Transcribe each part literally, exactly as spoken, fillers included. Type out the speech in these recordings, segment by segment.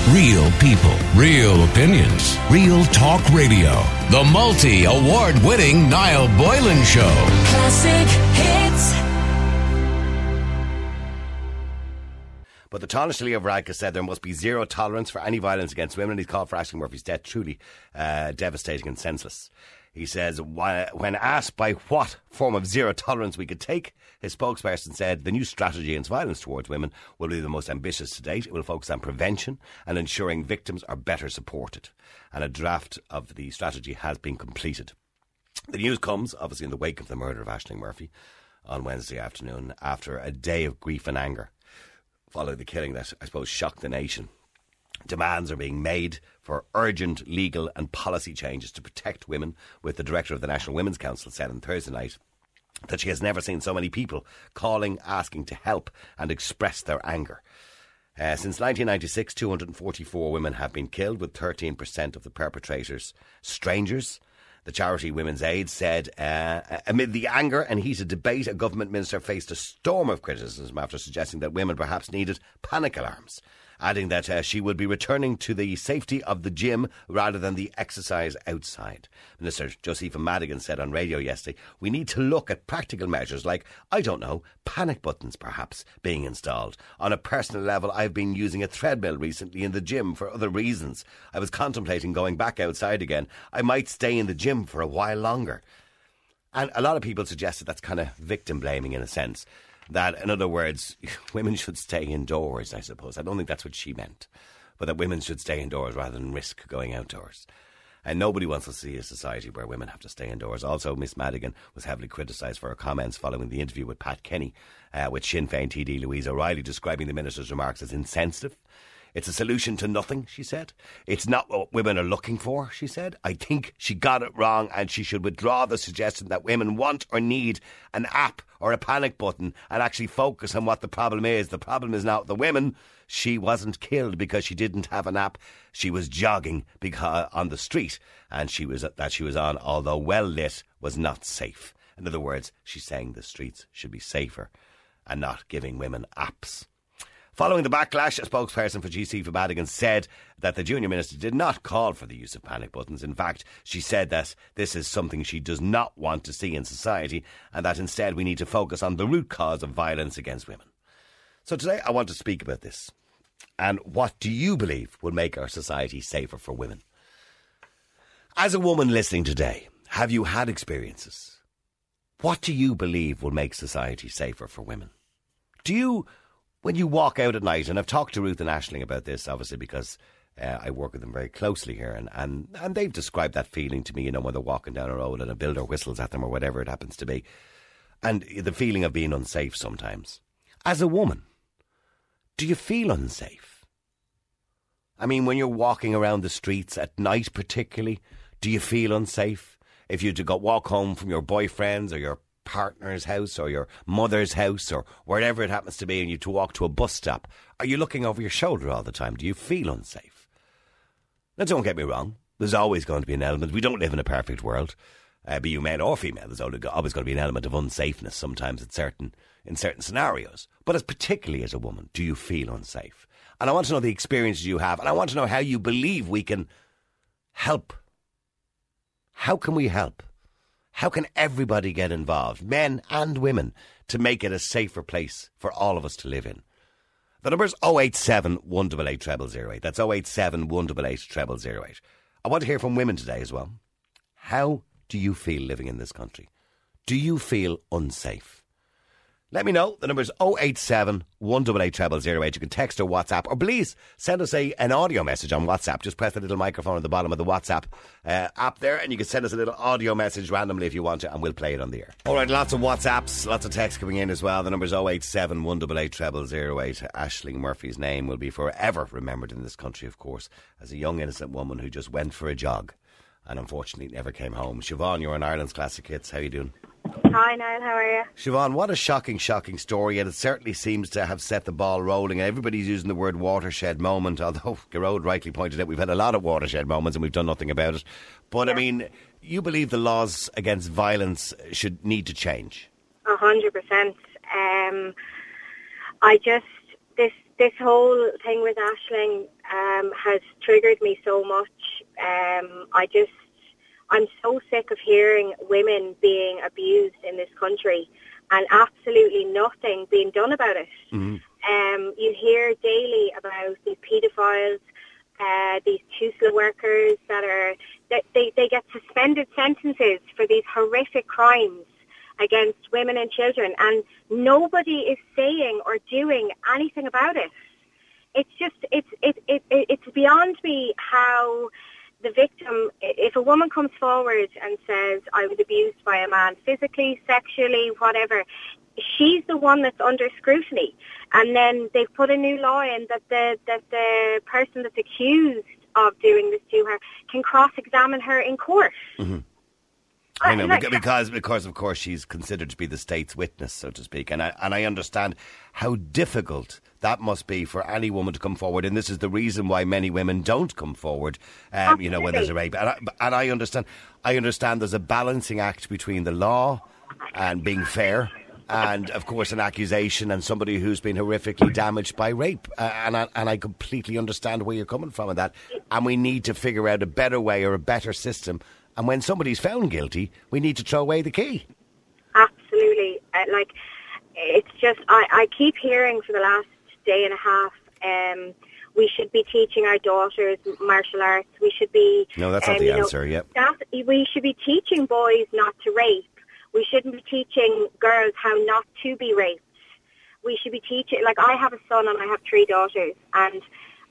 Real people, real opinions, real talk radio. The multi-award-winning Niall Boylan Show. Classic hits. But the Taoiseach Leo Varadkar said there must be zero tolerance for any violence against women, and he's called for Aisling Murphy's death truly uh, devastating and senseless. He says, when asked by what form of zero tolerance we could take, his spokesperson said the new strategy against violence towards women will be the most ambitious to date. It will focus on prevention and ensuring victims are better supported. And a draft of the strategy has been completed. The news comes, obviously, in the wake of the murder of Aisling Murphy on Wednesday afternoon, after a day of grief and anger following the killing that, I suppose, shocked the nation. Demands are being made for urgent legal and policy changes to protect women, with the director of the National Women's Council said on Thursday night that she has never seen so many people calling, asking to help and express their anger. Uh, since nineteen ninety-six, two hundred forty-four women have been killed, with thirteen percent of the perpetrators strangers. The charity Women's Aid said, uh, amid the anger and heated debate, a government minister faced a storm of criticism after suggesting that women perhaps needed panic alarms, adding that uh, she would be returning to the safety of the gym rather than the exercise outside. Minister Josepha Madigan said on radio yesterday, we need to look at practical measures like, I don't know, panic buttons perhaps being installed. On a personal level, I've been using a treadmill recently in the gym for other reasons. I was contemplating going back outside again. I might stay in the gym for a while longer. And a lot of people suggested that's kind of victim blaming in a sense. That, in other words, women should stay indoors, I suppose. I don't think that's what she meant. But that women should stay indoors rather than risk going outdoors. And nobody wants to see a society where women have to stay indoors. Also, Miss Madigan was heavily criticised for her comments following the interview with Pat Kenny, uh, with Sinn Féin T D Louise O'Reilly, describing the minister's remarks as insensitive. It's a solution to nothing, she said. It's not what women are looking for, she said. I think she got it wrong, and she should withdraw the suggestion that women want or need an app or a panic button and actually focus on what the problem is. The problem is not the women. She wasn't killed because she didn't have an app. She was jogging because, on the street, and she was that she was on, although well lit, was not safe. In other words, she's saying the streets should be safer and not giving women apps. Following the backlash, a spokesperson for Josepha Madigan said that the junior minister did not call for the use of panic buttons. In fact, she said that this is something she does not want to see in society, and that instead we need to focus on the root cause of violence against women. So today I want to speak about this. And what do you believe will make our society safer for women? As a woman listening today, have you had experiences? What do you believe will make society safer for women? Do you... When you walk out at night, and I've talked to Ruth and Aisling about this, obviously, because uh, I work with them very closely here, and, and, and they've described that feeling to me, you know, when they're walking down a road and a builder whistles at them or whatever it happens to be, and the feeling of being unsafe sometimes. As a woman, do you feel unsafe? I mean, when you're walking around the streets at night particularly, do you feel unsafe? If you to go walk home from your boyfriend's or your partner's house or your mother's house or wherever it happens to be, and you to walk to a bus stop, are you looking over your shoulder all the time? Do you feel unsafe? Now, don't get me wrong, there's always going to be an element. We don't live in a perfect world, uh, be you male or female. There's always going to be an element of unsafeness sometimes in certain in certain scenarios. But as particularly as a woman, do you feel unsafe? And I want to know the experiences you have, and I want to know how you believe we can help. How can we help? How can everybody get involved, men and women, to make it a safer place for all of us to live in? The number's oh eight seven, one eight eight, zero zero zero eight. That's oh eight seven, one eight eight, zero zero zero eight. I want to hear from women today as well. How do you feel living in this country? Do you feel unsafe? Let me know. The number's oh eight seven, one eight eight, zero zero zero eight. You can text or WhatsApp, or please send us a an audio message on WhatsApp. Just press the little microphone at the bottom of the WhatsApp uh, app there, and you can send us a little audio message randomly if you want to, and we'll play it on the air. All right, lots of WhatsApps, lots of texts coming in as well. The number's oh eight seven, one eight eight, zero zero zero eight. Aisling Murphy's name will be forever remembered in this country, of course, as a young innocent woman who just went for a jog and unfortunately never came home. Siobhan, you're on Ireland's Classic Hits. How are you doing? Hi, Niall. How are you? Siobhan, what a shocking, shocking story, and it certainly seems to have set the ball rolling. And everybody's using the word watershed moment, although Garode rightly pointed out we've had a lot of watershed moments and we've done nothing about it. But, yeah. I mean, you believe the laws against violence should need to change? A hundred percent. Um, I just, this this whole thing with Aisling, um, has triggered me so much. Um, I just, I'm so sick of hearing women being abused in this country and absolutely nothing being done about it. Mm-hmm. Um, you hear daily about these paedophiles, uh, these Tusla workers that are, that they, they get suspended sentences for these horrific crimes against women and children, and nobody is saying or doing anything about it. It's just, it's it, it, it it's beyond me how the victim, if a woman comes forward and says, I was abused by a man physically, sexually, whatever, she's the one that's under scrutiny. And then they've put a new law in that the, that the person that's accused of doing this to her can cross-examine her in court. Mm-hmm. I know, because, because of course she's considered to be the state's witness, so to speak, and I and I understand how difficult that must be for any woman to come forward, and this is the reason why many women don't come forward. Um, you know, when there's a rape, and I, and I understand. I understand there's a balancing act between the law and being fair, and of course an accusation and somebody who's been horrifically damaged by rape, uh, and I, and I completely understand where you're coming from with that, and we need to figure out a better way or a better system. And when somebody's found guilty, we need to throw away the key. Absolutely. Uh, like, it's just, I, I keep hearing for the last day and a half, um, we should be teaching our daughters martial arts. We should be... No, that's um, not the you answer, know, yep. That, we should be teaching boys not to rape. We shouldn't be teaching girls how not to be raped. We should be teaching... Like, I have a son and I have three daughters, and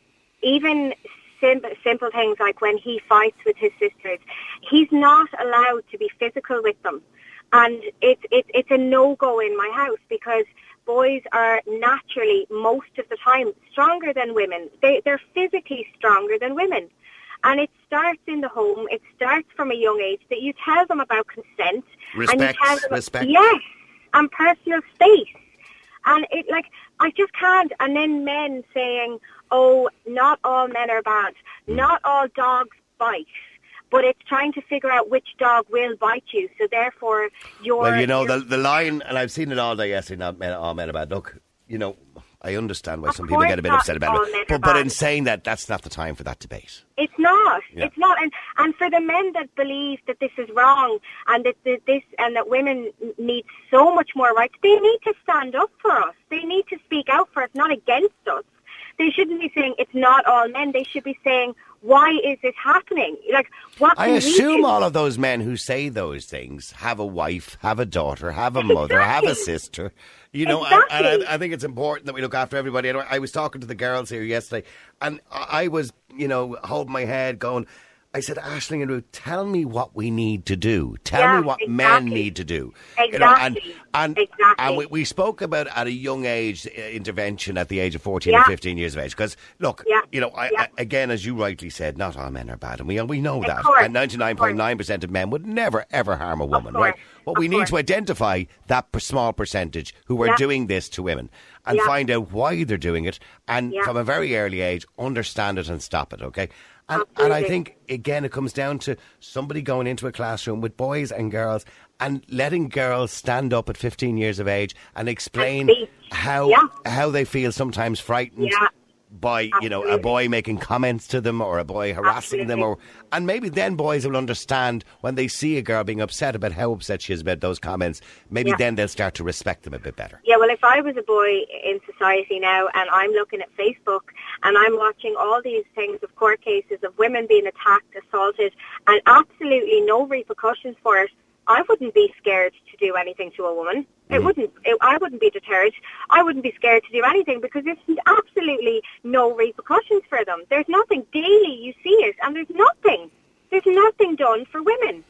even... Simple, simple things like when he fights with his sisters, he's not allowed to be physical with them, and it's it's it's a no-go in my house because boys are naturally most of the time stronger than women. They they're physically stronger than women, and it starts in the home. It starts from a young age that you tell them about consent, respect, and you tell them, respect, yes, and personal space, and it like I just can't. And then men saying, oh, not all men are bad. Not all dogs bite. But it's trying to figure out which dog will bite you. So therefore, you're... Well, you know, the, the line, and I've seen it all day yesterday, not men, all men are bad. Look, you know, I understand why some people get a bit upset about it. But, but in saying that, that's not the time for that debate. It's not. Yeah. It's not. And, and for the men that believe that this is wrong and that the, this and that women need so much more rights, they need to stand up for us. They need to speak out for us, not against us. They shouldn't be saying it's not all men. They should be saying, why is this happening? Like, what I can assume we do? all of those men who say those things have a wife, have a daughter, have a mother, Exactly. have a sister. You know, Exactly. and, and I, I think it's important that we look after everybody. And I was talking to the girls here yesterday, and I was, you know, holding my head going, I said, Aisling and Ruth, tell me what we need to do. Tell Yeah, me what exactly. men need to do. Exactly. You know, and and, Exactly. and we, we spoke about at a young age uh, intervention at the age of fourteen Yeah. or fifteen years of age. Because, look, Yeah. you know, I, Yeah. I, again, as you rightly said, not all men are bad. And we, we know Of that. course. And ninety-nine point nine percent of men would never, ever harm a woman, course. right? But we Of need course. to identify that per- small percentage who are Yeah. doing this to women and Yeah. find out why they're doing it. And Yeah. from a very early age, understand it and stop it, okay? And, and I Absolutely. think, again, it comes down to somebody going into a classroom with boys and girls and letting girls stand up at fifteen years of age and explain And speak. how Yeah. how they feel sometimes frightened Yeah. by, you know, a Absolutely. boy making comments to them or a boy harassing them. or And maybe then boys will understand when they see a girl being upset about how upset she is about those comments. Maybe Yeah. then they'll start to respect them a bit better. Yeah, well, if I was a boy in society now and I'm looking at Facebook and I'm watching all these things of court cases of women being attacked, assaulted, and absolutely no repercussions for it, I wouldn't be scared to do anything to a woman. It wouldn't. It, I wouldn't be deterred. I wouldn't be scared to do anything because there's absolutely no repercussions for them. There's nothing daily. You see it, and there's nothing. There's nothing done for women.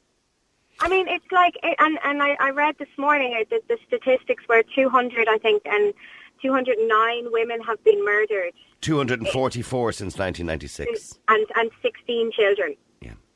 I mean, it's like, and and I, I read this morning uh, the, the statistics were two hundred, I think, and two hundred nine women have been murdered, two hundred forty-four since nineteen ninety-six. and and sixteen children. Yeah.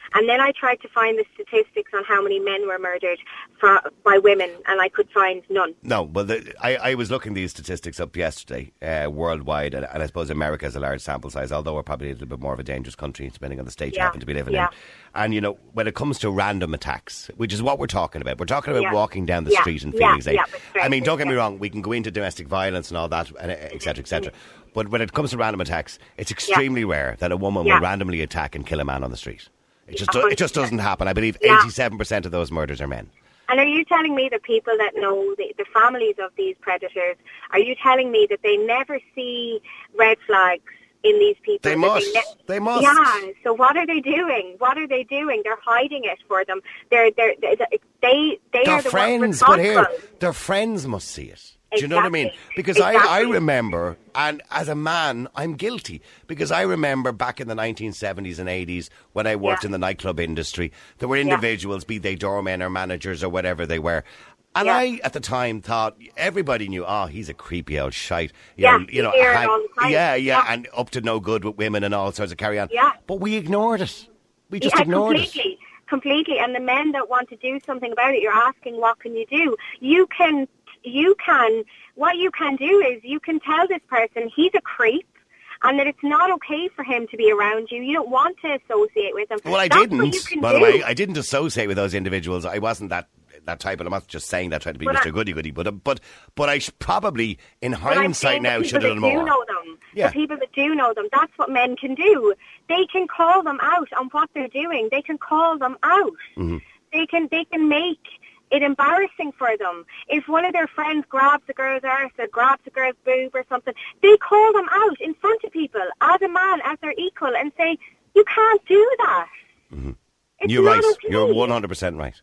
And then I tried to find the statistics on how many men were murdered for, by women, and I could find none. No, well, the, I, I was looking these statistics up yesterday, uh, worldwide, and, and I suppose America has a large sample size, although we're probably a little bit more of a dangerous country, depending on the state yeah. you happen to be living yeah. in. And, you know, when it comes to random attacks, which is what we're talking about, we're talking about yeah. walking down the yeah. street and yeah. feeling safe. Yeah, I mean, don't get me yeah. wrong, we can go into domestic violence and all that, and et cetera, et cetera. But when it comes to random attacks, it's extremely yeah. rare that a woman yeah. will randomly attack and kill a man on the street. It just do, it just doesn't happen. I believe yeah. eighty-seven percent of those murders are men. And are you telling me the people that know the, the families of these predators, are you telling me that they never see red flags in these people? They must. They, ne- they must. Yeah. So what are they doing? What are they doing? They're hiding it for them. They're, they're, they they they their are the friends, ones but responsible. here, their friends must see it. Do you know what I mean? Exactly. Because Exactly. I, I remember, and as a man, I'm guilty, because I remember back in the nineteen seventies and eighties when I worked Yeah. in the nightclub industry, there were individuals, be they doormen or managers or whatever they were. And Yeah. I, at the time, thought everybody knew, oh, he's a creepy old shite. You Yeah, know, you know, you hear it hang- all the time. yeah, yeah, Yeah. and up to no good with women and all sorts of carry on. Yeah. But we ignored it. We just yeah, ignored completely, it. completely. And the men that want to do something about it, you're asking, what can you do? You can, you can, what you can do is you can tell this person he's a creep and that it's not okay for him to be around you. You don't want to associate with him. Well, I That's what didn't. you can By do. the way, I didn't associate with those individuals. I wasn't that that type, and I'm not just saying that trying to be But Mister I- Goody Goody. But uh, but but I sh- probably, in But I'm hindsight saying the now, people should have done that do more. know them, Yeah. the people that do know them, that's what men can do. They can call them out on what they're doing. They can call them out. Mm-hmm. They can they can make it embarrassing for them. If one of their friends grabs a girl's arse or grabs a girl's boob or something, they call them out in front of people as a man, as their equal, and say, you can't do that. Mm-hmm. It's You're not right. okay. You're one hundred percent right.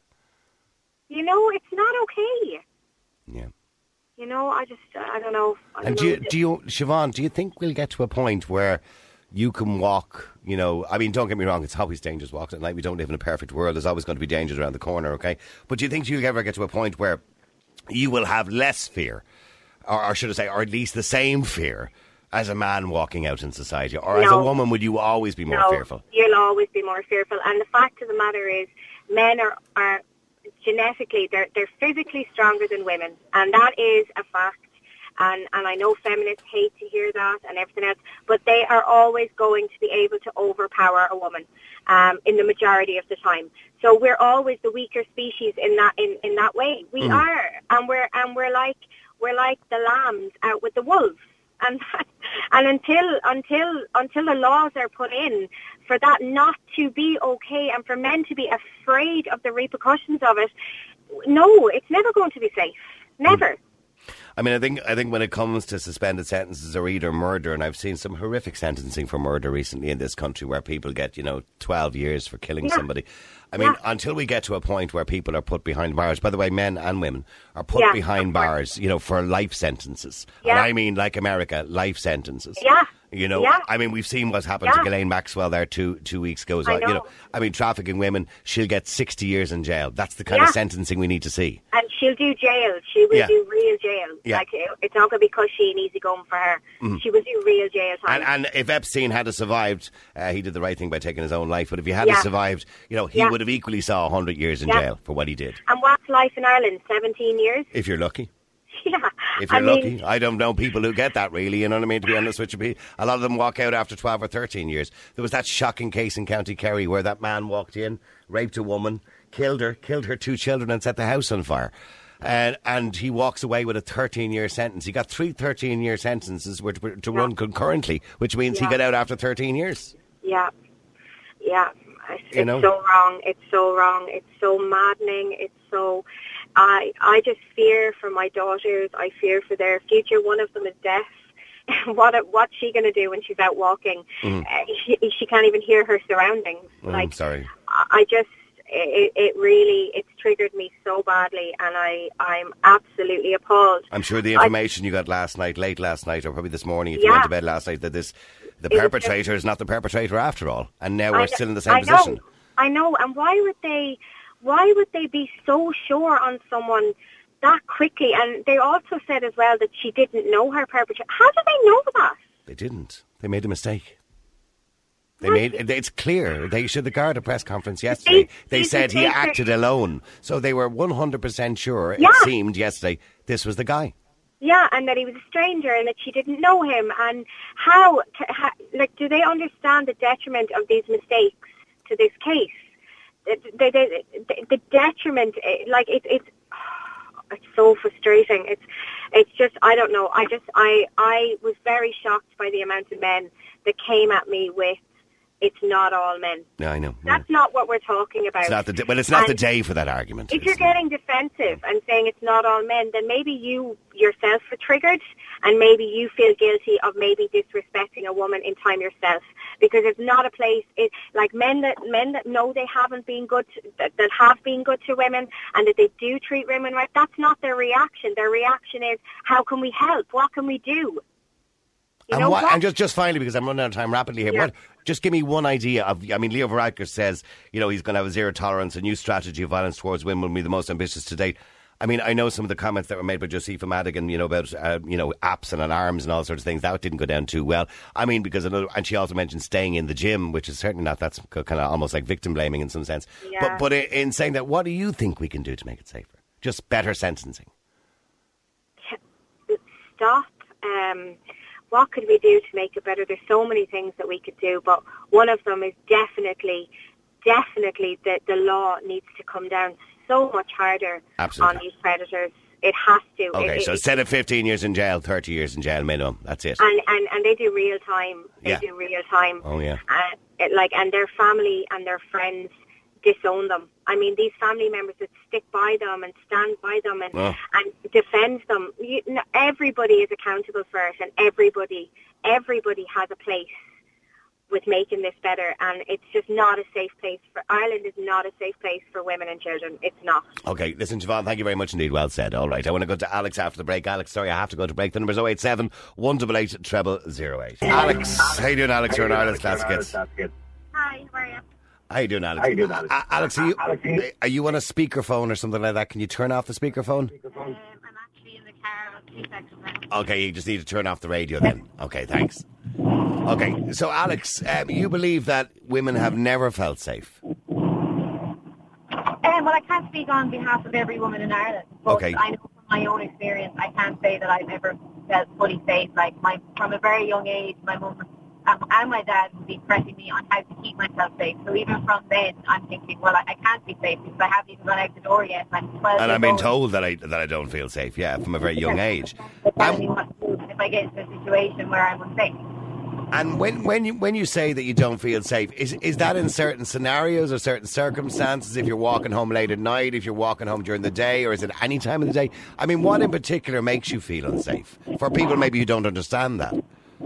You know, it's not okay. Yeah. You know, I just, uh, I don't know. I don't And do know. you, do you, Siobhan, do you think we'll get to a point where you can walk, you know, I mean, don't get me wrong, it's always dangerous walking at night. We don't live in a perfect world. There's always going to be dangers around the corner, okay? But do you think you'll ever get to a point where you will have less fear, or, or should I say, or at least the same fear as a man walking out in society? Or as a No. woman, would you always be more no, fearful? You'll always be more fearful. And the fact of the matter is, men are, are genetically, they're, they're physically stronger than women. And that is a fact. And, and I know feminists hate to hear that and everything else, but they are always going to be able to overpower a woman um, in the majority of the time. So we're always the weaker species in that in, in that way. We Mm. are, and we're and we're like we're like the lambs out with the wolves. And and until until until the laws are put in for that not to be okay and for men to be afraid of the repercussions of it, no, it's never going to be safe. Never. Mm. I mean, I think I think when it comes to suspended sentences or either murder, and I've seen some horrific sentencing for murder recently in this country where people get, you know, twelve years for killing Yeah. somebody. I mean, Yeah. until we get to a point where people are put behind bars, by the way, men and women are put Yeah, behind of course. bars, you know, for life sentences. Yeah. And I mean, like America, life sentences. Yeah. You know, Yeah. I mean, we've seen what's happened Yeah. to Ghislaine Maxwell there two two weeks ago. as I well. You know. know, I mean, trafficking women, she'll get sixty years in jail. That's the kind of Yeah. sentencing we need to see. And she'll do jail. She will Yeah. do real jail. Yeah. Like it- it's not going to be cushy and easy going for her. She will do real jail time. And, and if Epstein had survived, uh, he did the right thing by taking his own life. But if he had Yeah. survived, you know, he Yeah. would have equally saw one hundred years in Yeah. jail for what he did. And what's life in Ireland? seventeen years? If you're lucky. Yeah. If you're I lucky. mean, I don't know people who get that, really. You know what I mean? To be honest with you, a lot of them walk out after twelve or thirteen years. There was that shocking case in County Kerry where that man walked in, raped a woman, killed her, killed her two children and set the house on fire. And and he walks away with a thirteen-year sentence. He got three thirteen-year sentences which were to run concurrently, which means he Yeah. got out after thirteen years. Yeah. Yeah. It's, You it's know? so wrong. It's so wrong. It's so maddening. It's so... I I just fear for my daughters. I fear for their future. One of them is deaf. what what's she going to do when she's out walking? Mm. Uh, she, she can't even hear her surroundings. Mm, like sorry. I, I just it, it really it's triggered me so badly, and I I'm absolutely appalled. I'm sure the information I, you got last night, late last night, or probably this morning if yeah. you went to bed last night, that this the It perpetrator is not the perpetrator after all, and now we're I, still in the same I position. Know, I know, and why would they? Why would they be so sure on someone that quickly? And they also said as well that she didn't know her perpetrator. How do they know that? They didn't. They made a mistake. They made it's clear. They should. The Garda press conference yesterday. They, they said he acted alone, so they were one hundred percent sure. Yeah. It seemed yesterday this was the guy. Yeah, and that he was a stranger and that she didn't know him. And how, how, like, do they understand the detriment of these mistakes to this case? The, the, the, the detriment, like, it, it's it's so frustrating. It's it's just, I don't know. I just, I, I was very shocked by the amount of men that came at me with, it's not all men. Yeah, I know. That's yeah. not what we're talking about. It's not the day, well, it's not and the day for that argument. If you're getting defensive and saying it's not all men, then maybe you yourself are triggered, and maybe you feel guilty of maybe disrespecting a woman in time yourself, because it's not a place. It, like men that men that know they haven't been good, to, that, that have been good to women, and that they do treat women right. That's not their reaction. Their reaction is, how can we help? What can we do? You and, know what, what? and just, just finally, because I'm running out of time rapidly here, yeah. what, just give me one idea of, I mean, Leo Varadkar says, you know, he's going to have a zero tolerance, a new strategy of violence towards women will be the most ambitious to date. I mean, I know some of the comments that were made by Josepha Madigan, you know, about, uh, you know, apps and alarms and all sorts of things. That didn't go down too well. I mean, because another, and she also mentioned staying in the gym, which is certainly not, that's kind of almost like victim blaming in some sense. Yeah. But, but in saying that, what do you think we can do to make it safer? Just better sentencing. Stop. Um, what could we do to make it better? There's so many things that we could do, but one of them is definitely, definitely that the law needs to come down so much harder Absolutely. on these predators. It has to. Okay, it, so it, instead of fifteen years in jail, thirty years in jail minimum. That's it. And and, and they do real time. They Yeah. do real time. Oh, yeah. Uh, it, like, and their family and their friends disown them. I mean, these family members that stick by them and stand by them and, Oh. and defend them. You, no, everybody is accountable for it, and everybody, everybody has a place with making this better. And it's just not a safe place for Ireland. Is not a safe place for women and children. It's not. Okay, listen, Siobhan, thank you very much indeed. Well said. All right, I want to go to Alex after the break. Alex, sorry, I have to go to break. The number's oh eight seven, one eight eight, zero zero zero eight. Alex, how you doing, Alex? You're in Ireland's Classic Hits. Hi, how are you? How you doing, Alex? How you doing, Alex? Uh, Alex, are you, are you on a speakerphone or something like that? Can you turn off the speakerphone? Um, I'm actually in the car. Two seconds now. Okay, you just need to turn off the radio then. Okay, thanks. Okay, so Alex, um, you believe that women have never felt safe? Um, well, I can't speak on behalf of every woman in Ireland, but Okay. I know from my own experience, I can't say that I've ever felt fully safe. Like, my, from a very young age, my mum um, and my dad would be pressing me on how to keep myself safe. So even from then, I'm thinking, well, I, I can't be safe because I haven't even gone out the door yet. I'm twelve And years I've been old. told that I that I don't feel safe, yeah, from a very young age. They're telling Um, me what to do if I get into a situation where I'm unsafe. And when, when you when you say that you don't feel safe, is is that in certain scenarios or certain circumstances? If you're walking home late at night, if you're walking home during the day, or is it any time of the day? I mean, what in particular makes you feel unsafe? For people maybe who don't understand that.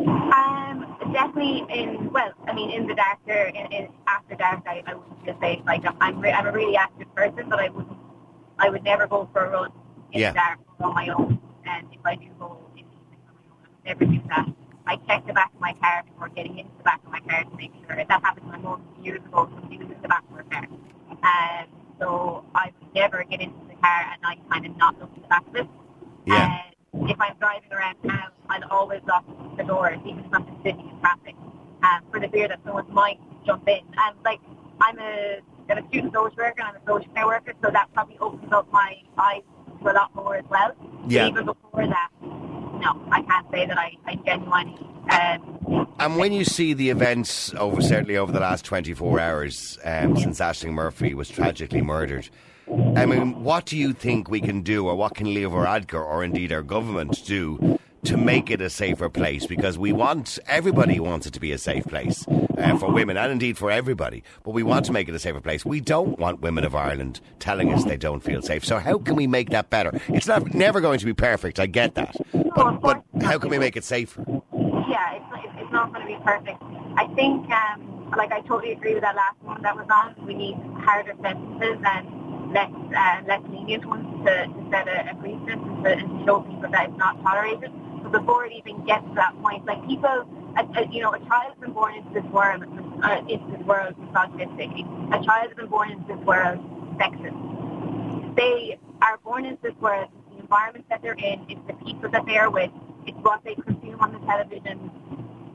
Um, definitely in, well, I mean, in the dark there, in, in, after dark, I, I wouldn't feel safe. Like, I'm, re- I'm a really active person, but I wouldn't, I would never go for a run in Yeah. the dark on my own. And if I do go in the evening on my own, I would never do that. I check the back of my car before getting into the back of my car to make sure. That happened to my mum years ago, so she was in the back of her car. Um, so I would never get into the car at night time and not look in the back of it. Yeah. Um, if I'm driving around town, I'll always lock the doors, even if I'm just sitting in traffic, um, for the fear that someone might jump in. And like, I'm a, I'm a student social worker and I'm a social care worker, so that probably opens up my eyes to a lot more as well. Yeah. Even before that, no, I can't say that I, I genuinely. Um, And when you see the events over, certainly over the last twenty-four hours, um, since Aisling Murphy was tragically murdered, I mean, what do you think we can do, or what can Leo Varadkar, or indeed our government, do to make it a safer place? Because we want, everybody wants it to be a safe place uh, for women and indeed for everybody, but we want to make it a safer place. We don't want women of Ireland telling us they don't feel safe. So how can we make that better? It's not never going to be perfect, I get that, but, but how can we make it safer? Yeah, it's, it's, it's not going to be perfect. I think, um, like, I totally agree with that last one that was on. We need harder sentences and less uh, less lenient ones to, to set a, a precedent and to, and to show people that it's not tolerated. But before it even gets to that point, like, people, a, a, you know, a child has been born into this world, uh, into this world misogynistic. A child has been born into this world sexist. They are born into this world, it's the environment that they're in, it's the people that they are with, it's what they consume on the television.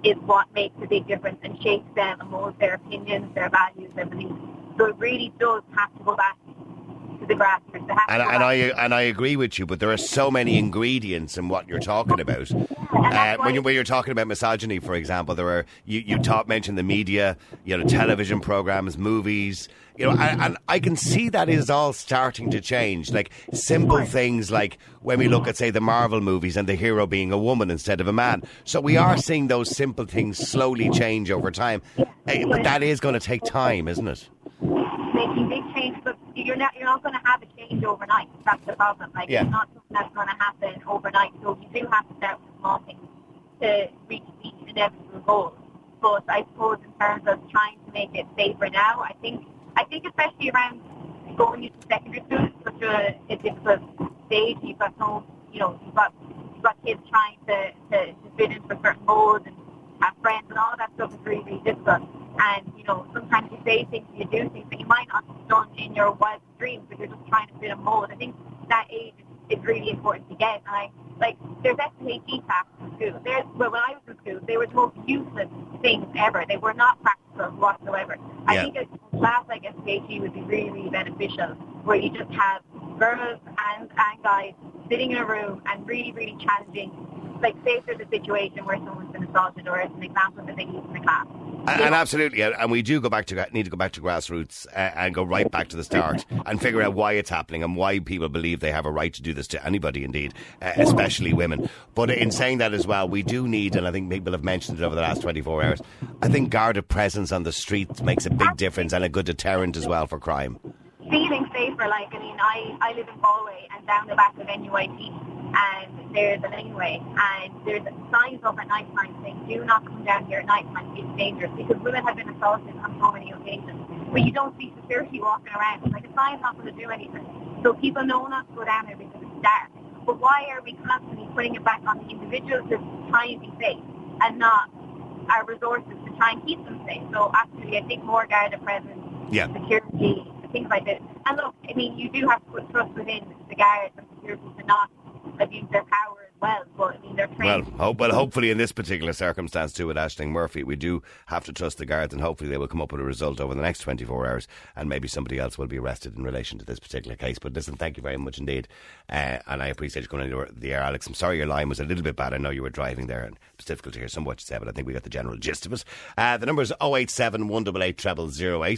is what makes a big difference and shapes them and molds their opinions, their values, their beliefs. So it really does have to go back to the grassroots. And, and I and I agree with you, but there are so many ingredients in what you're talking about. Uh, when, you, when you're talking about misogyny, for example, there are you you talk, mentioned the media, you know, television programs, movies. You know, and, and I can see that is all starting to change. Like simple things like when we look at, say, the Marvel movies and the hero being a woman instead of a man. So we are seeing those simple things slowly change over time. But that is going to take time, isn't it? Making big change, but you're not you're not going to have a change overnight. That's the problem. Like yeah. It's not something that's going to happen overnight. So you do have to start with small things to reach the inevitable goal. But I suppose in terms of trying to make it safer now, I think I think especially around going into secondary school, it's such a, a difficult stage. You've got no, you know, you've got you've got kids trying to, to, to fit into a certain mold and have friends and all that stuff is really, really difficult. And, you know, sometimes you say things, you do things that you might not have done in your wildest dreams, but you're just trying to fit a mold. I think that age is really important to get. And I, like, there's S H E classes in school. There's, well, when I was in school, they were the most useless things ever. They were not practical whatsoever. Yeah. I think a class like S H E would be really, really beneficial, where you just have girls and, and guys sitting in a room and really, really challenging. Like, say if there's a situation where someone's been assaulted, or it's an example that they use in the class. And, and absolutely, and we do go back to need to go back to grassroots uh, and go right back to the start and figure out why it's happening and why people believe they have a right to do this to anybody, indeed, uh, especially women. But in saying that as well, we do need, and I think people have mentioned it over the last twenty-four hours, I think guarded presence on the streets makes a big difference and a good deterrent as well for crime. Feeling safer, like, I mean, I, I live in Galway, and down the back of N U I T, and there's a laneway, and there's signs up at night time saying, do not come down here at night time, it's dangerous, because women have been assaulted on so many occasions. But you don't see security walking around. Like, a sign's not going to do anything. So people know not to go down there because it's dark. But why are we constantly putting it back on the individuals to try and be safe, and not our resources to try and keep them safe? So actually, I think more guarded presence, yeah. security, things like this. And look, I mean, you do have to put trust within the guards and security to not abuse their power as well. But I mean, they're trained. Well, hope, well, hopefully in this particular circumstance too with Aisling Murphy, we do have to trust the guards, and hopefully they will come up with a result over the next twenty-four hours, and maybe somebody else will be arrested in relation to this particular case. But listen, thank you very much indeed, uh, and I appreciate you coming into the air, Alex. I'm sorry your line was a little bit bad. I know you were driving there, and it's difficult to hear some of what you said, but I think we got the general gist of it. Uh, the number is oh eight seven, one eight eight, zero zero zero eight.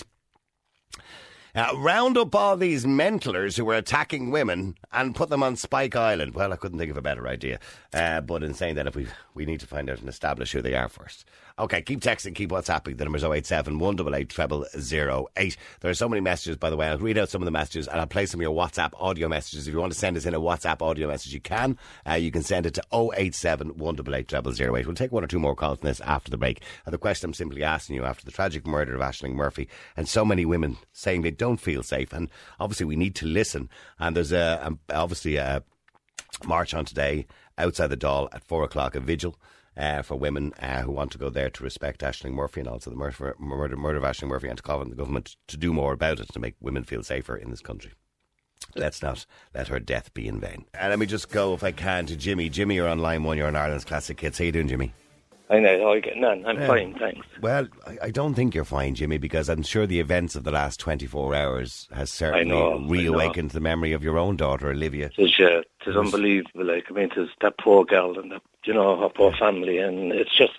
Uh, round up all these mentalers who are attacking women and put them on Spike Island. Well, I couldn't think of a better idea. Uh, but in saying that, if we we need to find out and establish who they are first. Okay, keep texting, keep WhatsApping. The number's oh eight seven, one eight eight, zero zero zero eight. There are so many messages, by the way. I'll read out some of the messages and I'll play some of your WhatsApp audio messages. If you want to send us in a WhatsApp audio message, you can. Uh, you can send it to oh eight seven, one eight eight, zero zero zero eight. We'll take one or two more calls on this after the break. And the question I'm simply asking you, after the tragic murder of Aisling Murphy, and so many women saying they don't feel safe, and obviously we need to listen. And there's a, a obviously a march on today outside the Dáil at four o'clock, a vigil uh, for women uh, who want to go there to respect Aisling Murphy, and also the murder, murder, murder of Aisling Murphy, and to call on the government to do more about it to make women feel safer in this country. Let's not let her death be in vain. And let me just go, if I can, to Jimmy. Jimmy, you're on line one. You're on Ireland's Classic Hits. How you doing, Jimmy? I know, how are you getting on? I'm yeah. fine, thanks. Well, I, I don't think you're fine, Jimmy, because I'm sure the events of the last twenty-four hours has certainly know, reawakened the memory of your own daughter, Olivia. It's, uh, it's unbelievable. Like, I mean, it's that poor girl and, that, you know, her poor family, and it's just,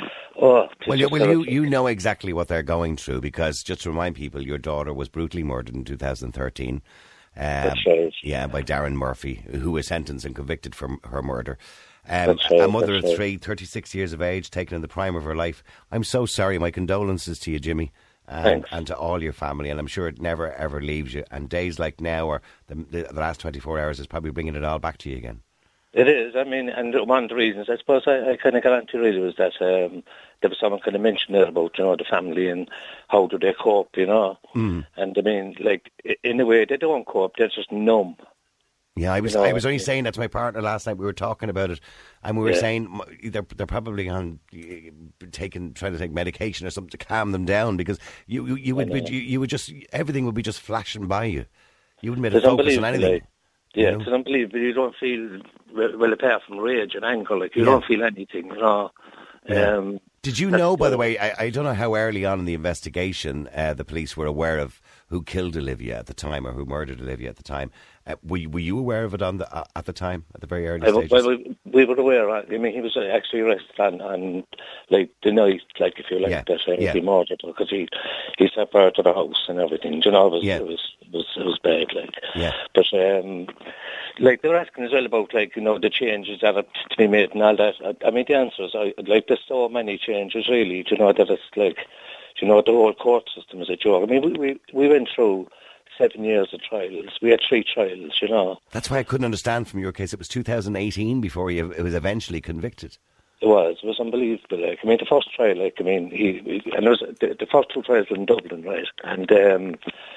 oh. It's well, just you, well you, you know exactly what they're going through, because just to remind people, your daughter was brutally murdered in two thousand thirteen. Um, That's right. Yeah, by Darren Murphy, who was sentenced and convicted for her murder. Um, that's right, a mother that's of right. three, thirty-six years of age, taken in the prime of her life. I'm so sorry. My condolences to you, Jimmy, and, and to all your family. And I'm sure it never, ever leaves you. And days like now, or the, the, the last twenty-four hours, is probably bringing it all back to you again. It is. I mean, and one of the reasons, I suppose, I, I kind of got onto really was that um, there was someone kind of mentioned there about, you know, the family and how do they cope, you know. Mm. And I mean, like, in a way, they don't cope. They're just numb. Yeah, I was you know, I was only saying that to my partner last night. We were talking about it, and we were yeah. saying they're they're probably on taking trying to take medication or something to calm them down, because you you, you would be, you, you would just everything would be just flashing by you. You wouldn't be able to focus on anything. Like, yeah, you know? It's unbelievable. You don't feel well, well apart from rage and anger, like you yeah. don't feel anything, you know. Yeah. Um, Did you know, by the way, I, I don't know how early on in the investigation uh, the police were aware of who killed Olivia at the time or who murdered Olivia at the time. Uh, were, you, were you aware of it on the uh, at the time, at the very early I, stages? well, we, we were aware. I mean, he was actually arrested on, on like, the night, like, if you like, Yeah. that uh, Yeah. he murdered, because he, he set fire to the house and everything. You know, it was, Yeah. it was, it was, it was bad, like. Yeah. But, um, like, they were asking as well about, like, you know, the changes that are to be made and all that. I, I mean, the answer is, I, like, there's so many changes, really, you know, that it's like, you know, the whole court system is a joke. I mean, we, we, we went through seven years of trials. We had three trials, you know. That's why I couldn't understand from your case. It was two thousand eighteen before he it was eventually convicted. It was. It was unbelievable. Like, I mean, the first trial, like, I mean, he, he and there was, the, the first two trials were in Dublin, right? And um,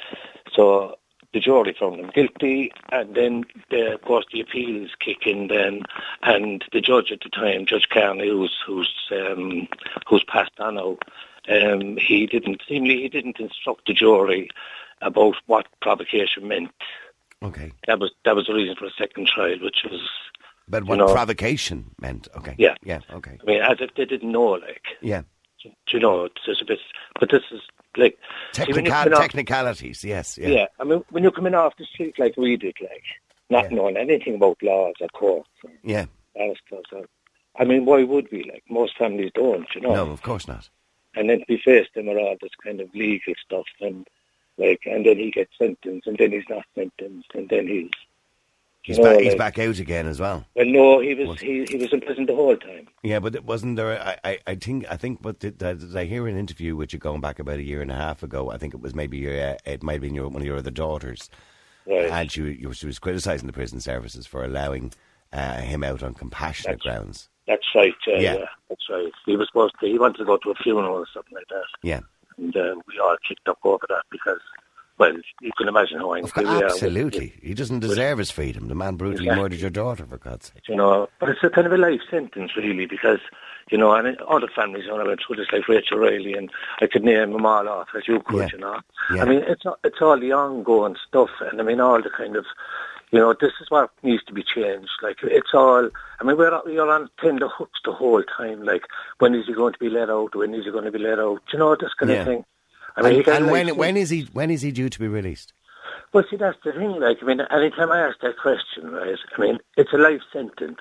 so the jury found him guilty, and then, the, of course, the appeals kick in then, and the judge at the time, Judge Carney, who's who's um, who's passed on now, um, he didn't seemingly he didn't instruct the jury about what provocation meant. Okay. That was that was the reason for a second trial, which was. But what you know, provocation meant. Okay. Yeah. Yeah, okay. I mean, as if they didn't know, like. Yeah. Do you know, it's just a bit, but this is like Technical, off, technicalities, yes. Yeah. yeah, I mean, when you're coming off the street like we did, like not Yeah. knowing anything about laws or courts, or Yeah. barristers, or, I mean, why would we? Like, most families don't, you know. No, of course not. And then to be faced them with all this kind of legal stuff, and like, and then he gets sentenced, and then he's not sentenced, and then he's. He's, you know, back, he's like, back out again as well. Well, no, he was What? he, he was in prison the whole time. Yeah, but it wasn't there. I, I, I think I think. What did, did I hear an interview with you going back about a year and a half ago? I think it was maybe your, uh, it might have been your, one of your other daughters, Right. and she, you, she was criticising the prison services for allowing uh, him out on compassionate That's- grounds. That's right. Uh, Yeah. yeah. that's right. He was supposed to. He wanted to go to a funeral or something like that. Yeah, And uh, we all kicked up over that because, well, you can imagine how of angry course, we are. absolutely. He doesn't deserve his freedom. The man brutally Exactly. murdered your daughter, for God's sake. You know, but it's a kind of a life sentence, really, because, you know, and other families, you know, I went through this, like Rachel Riley, and I could name them all off, as you could, Yeah. you know. Yeah. I mean, it's it's all the ongoing stuff, and I mean, all the kind of, you know, this is what needs to be changed. Like, it's all, I mean, we're, we're on tender hooks the whole time. Like, when is he going to be let out? When is he going to be let out? You know, this kind Yeah. of thing. I mean, And, you get and like- when when is he when is he due to be released? Well, see, that's the thing. Like, I mean, anytime I ask that question, right, I mean, it's a life sentence,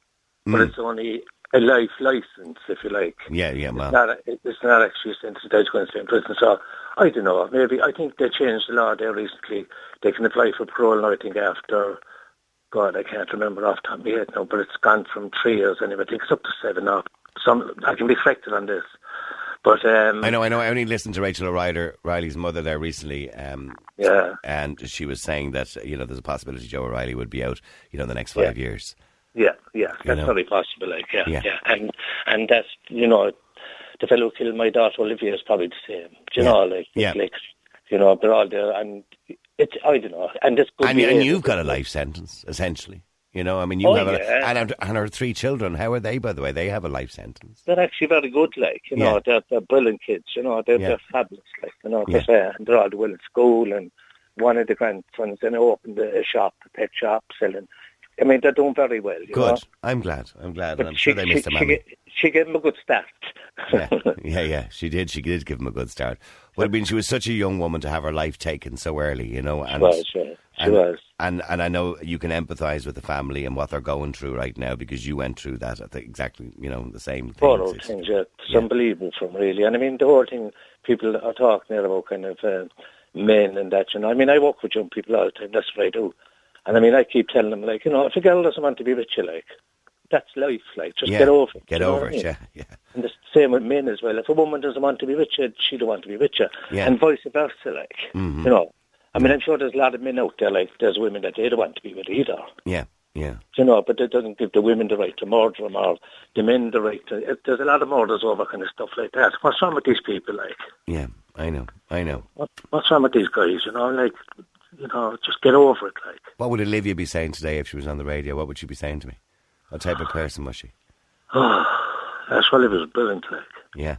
but Mm. it's only a life license, if you like. Yeah, yeah, It's well, not, a, it's not actually a sentence that he's going to stay in prison. So, I don't know, maybe, I think they changed the law there recently. They can apply for parole now, I think, after, God, I can't remember off the top of my head now, but it's gone from three years anyway. I think it's up to seven now. Some, I can be corrected on this. But, um, I know, I know. I only listened to Rachel O'Reilly, Riley's mother there recently, um, yeah. and she was saying that, you know, there's a possibility Joe O'Reilly would be out, you know, in the next five Yeah. years. Yeah, yeah, that's know? very possible. Like, yeah, Yeah. yeah, and and that's, you know, the fellow who killed my daughter Olivia is probably the same. Do you Yeah. know, like, Yeah. like, you know, they're all there, and it's I don't know, and this could And, be and it. you've got a life sentence, essentially. You know, I mean, you Oh, have a, yeah. and, and our three children, how are they, by the way? They have a life sentence. They're actually very good, like, you know, Yeah. they're, they're brilliant kids, you know, they're, Yeah. they're fabulous, like, you know, Yeah. they're, uh, they're all well at school, and one of the grandsons, then opened a shop, a pet shop, selling. I mean, they're doing very well, you Good. know. I'm glad. I'm glad. But and I'm she, sure they she, missed a she, mammy. ga- she gave them a good start. yeah, yeah, yeah. She did. She did give him a good start. Well, I mean, she was such a young woman to have her life taken so early, you know. And, She was, yeah. She and, was. And and I know you can empathise with the family and what they're going through right now because you went through that at the, exactly, you know, the same thing. All those things, yeah. It's Yeah. unbelievable from really. And I mean, the whole thing, people are talking there about kind of uh, men and that, you know. I mean, I work with young people all the time. That's what I do. And I mean, I keep telling them, like, you know, if a girl doesn't want to be with you, like, that's life, like, just Yeah, get over it. Get you know over what I it, mean? yeah, yeah. And the same with men as well. If a woman doesn't want to be with you, she don't want to be with you. Yeah. And vice versa, like, Mhm. you know. I mean, I'm sure there's a lot of men out there, like, there's women that they don't want to be with either. Yeah, yeah. You know, but it doesn't give the women the right to murder them or the men the right to... It, there's a lot of murders over kind of stuff like that. What's wrong with these people, like? Yeah, I know, I know. What, what's wrong with these guys, you know? Like, you know, just get over it, like. What would Olivia be saying today if she was on the radio? What would she be saying to me? What type of person was she? Oh, that's what it was brilliant, like. Yeah.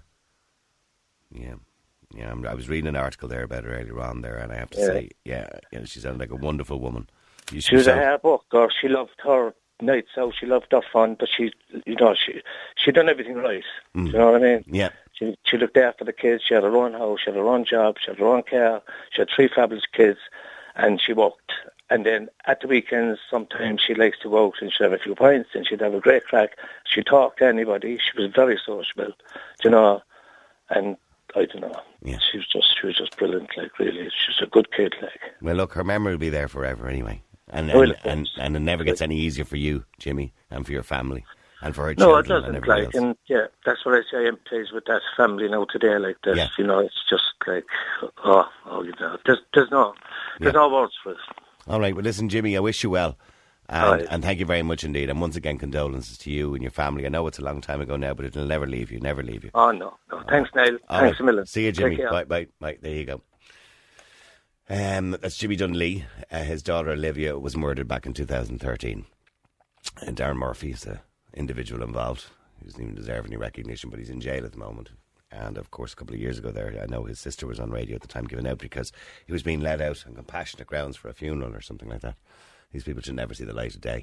Yeah. Yeah, I'm, I was reading an article there about her earlier on there, and I have to Yeah. say, yeah, you know, she sounded like a wonderful woman. You She was should- a hard worker. She loved her nights out. She loved her fun, but she, you know, she she done everything right. Mm. Do you know what I mean? Yeah. She she looked after the kids. She had her own house. She had her own job. She had her own car. She had three fabulous kids, and she worked. And then at the weekends, sometimes she likes to go out and she'd have a few pints and she'd have a great crack. She'd talk to anybody. She was very sociable, you know, and I don't know. Yeah. She was just she was just brilliant, like, really. She was a good kid, like. Well, look, her memory will be there forever anyway. And Well, and, and, and it never gets any easier for you, Jimmy, and for your family, and for her No, children it doesn't, and everybody like, else. and yeah, that's what I say. I empathize with that family now today, like this. Yeah. You know, it's just like, oh, oh, you know, there's, there's no, there's Yeah. no words for it. All right, well, listen, Jimmy, I wish you well. And, All right. and thank you very much indeed. And once again, condolences to you and your family. I know it's a long time ago now, but it'll never leave you, never leave you. Oh, no, no. Thanks, Niall. All Thanks right. a million. See you, Jimmy. Take care. Bye, bye, bye. There you go. Um, that's Jimmy Dunlea. Uh, his daughter Olivia was murdered back in two thousand thirteen. And Darren Murphy is the individual involved. He doesn't even deserve any recognition, but he's in jail at the moment. And of course, a couple of years ago there, I know his sister was on radio at the time giving out because he was being led out on compassionate grounds for a funeral or something like that. These people should never see the light of day.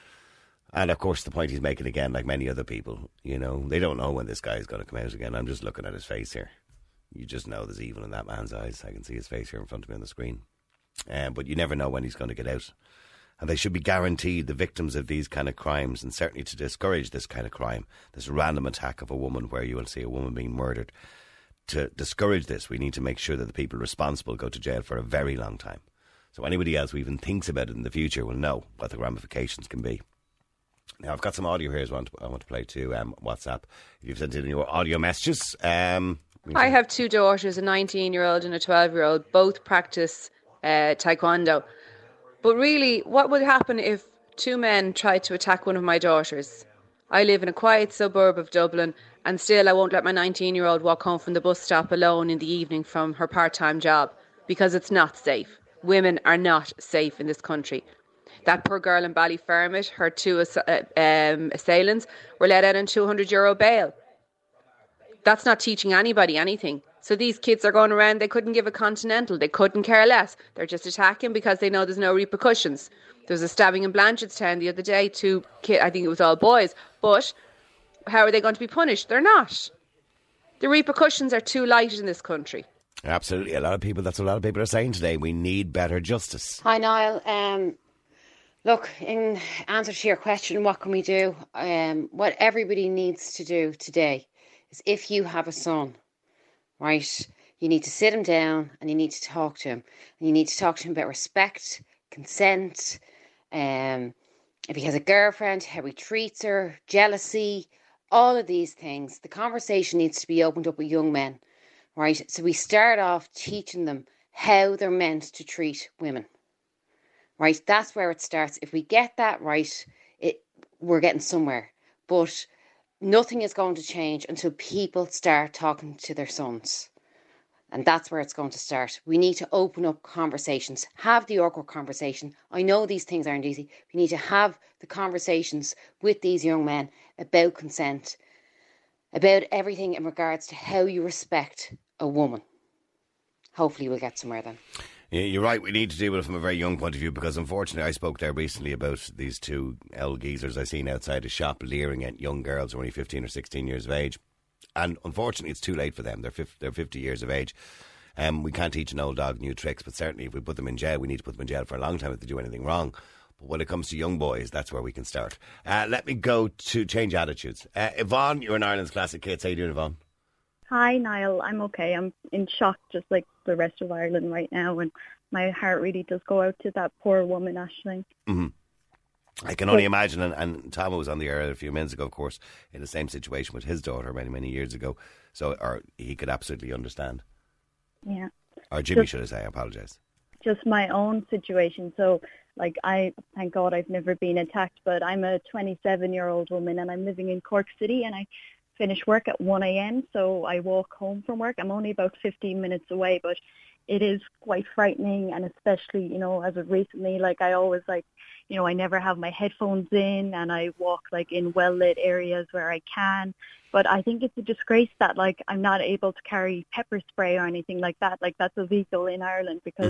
And of course, the point he's making again, like many other people, you know, they don't know when this guy is going to come out again. I'm just looking at his face here. You just know there's evil in that man's eyes. I can see his face here in front of me on the screen. Um, but you never know when he's going to get out. And they should be guaranteed, the victims of these kind of crimes, and certainly to discourage this kind of crime, this random attack of a woman where you will see a woman being murdered. To discourage this, we need to make sure that the people responsible go to jail for a very long time. So anybody else who even thinks about it in the future will know what the ramifications can be. Now, I've got some audio here as well I want to play to um, WhatsApp. If you've sent in your audio messages. Um, I have two daughters, a nineteen-year-old and a twelve-year-old. Both practice uh, taekwondo. But really, what would happen if two men tried to attack one of my daughters? I live in a quiet suburb of Dublin, and still I won't let my nineteen-year-old walk home from the bus stop alone in the evening from her part-time job, because it's not safe. Women are not safe in this country. That poor girl in Ballyfermot, her two ass- uh, um, assailants, were let out on two hundred euro bail. That's not teaching anybody anything. So these kids are going around, they couldn't give a continental, they couldn't care less. They're just attacking because they know there's no repercussions. There was a stabbing in Blanchardstown the other day, two kids, I think it was all boys, but how are they going to be punished? They're not. The repercussions are too light in this country. Absolutely. A lot of people, that's what a lot of people are saying today. We need better justice. Hi, Niall. Um, look, in answer to your question, what can we do? Um, what everybody needs to do today is, if you have a son, right, you need to sit him down and you need to talk to him. And you need to talk to him about respect, consent, um, if he has a girlfriend, how he treats her, jealousy, all of these things. The conversation needs to be opened up with young men, right? So we start off teaching them how they're meant to treat women, right? That's where it starts. If we get that right, it we're getting somewhere. But nothing is going to change until people start talking to their sons. And that's where it's going to start. We need to open up conversations, have the awkward conversation. I know these things aren't easy. We need to have the conversations with these young men about consent, about everything in regards to how you respect a woman. Hopefully we'll get somewhere then. Yeah, you're right. We need to deal with it from a very young point of view, because unfortunately I spoke there recently about these two old geezers I seen outside a shop leering at young girls who are only fifteen or sixteen years of age. And unfortunately, it's too late for them. They're fifty, they're fifty years of age. Um, we can't teach an old dog new tricks, but certainly if we put them in jail, we need to put them in jail for a long time if they do anything wrong. But when it comes to young boys, that's where we can start. Uh, let me go to change attitudes. Uh, Yvonne, you're in Ireland's Classic Hits. How you doing, Yvonne? Hi, Niall. I'm okay. I'm in shock, just like the rest of Ireland right now, and my heart really does go out to that poor woman, Aisling. Mm-hmm. I can only imagine, and, and Tom was on the air a few minutes ago, of course, in the same situation with his daughter many, many years ago. So, or he could absolutely understand. Yeah. Or Jimmy, just, should I say? I apologise. Just my own situation. So, like, I thank God I've never been attacked, but I'm a twenty-seven-year-old woman, and I'm living in Cork City, and I finish work at one a.m., so I walk home from work. I'm only about fifteen minutes away, but it is quite frightening, and especially, you know, as of recently, like, I always, like, you know, I never have my headphones in, and I walk, like, in well-lit areas where I can. But I think it's a disgrace that, like, I'm not able to carry pepper spray or anything like that. Like, that's illegal in Ireland because, mm-hmm.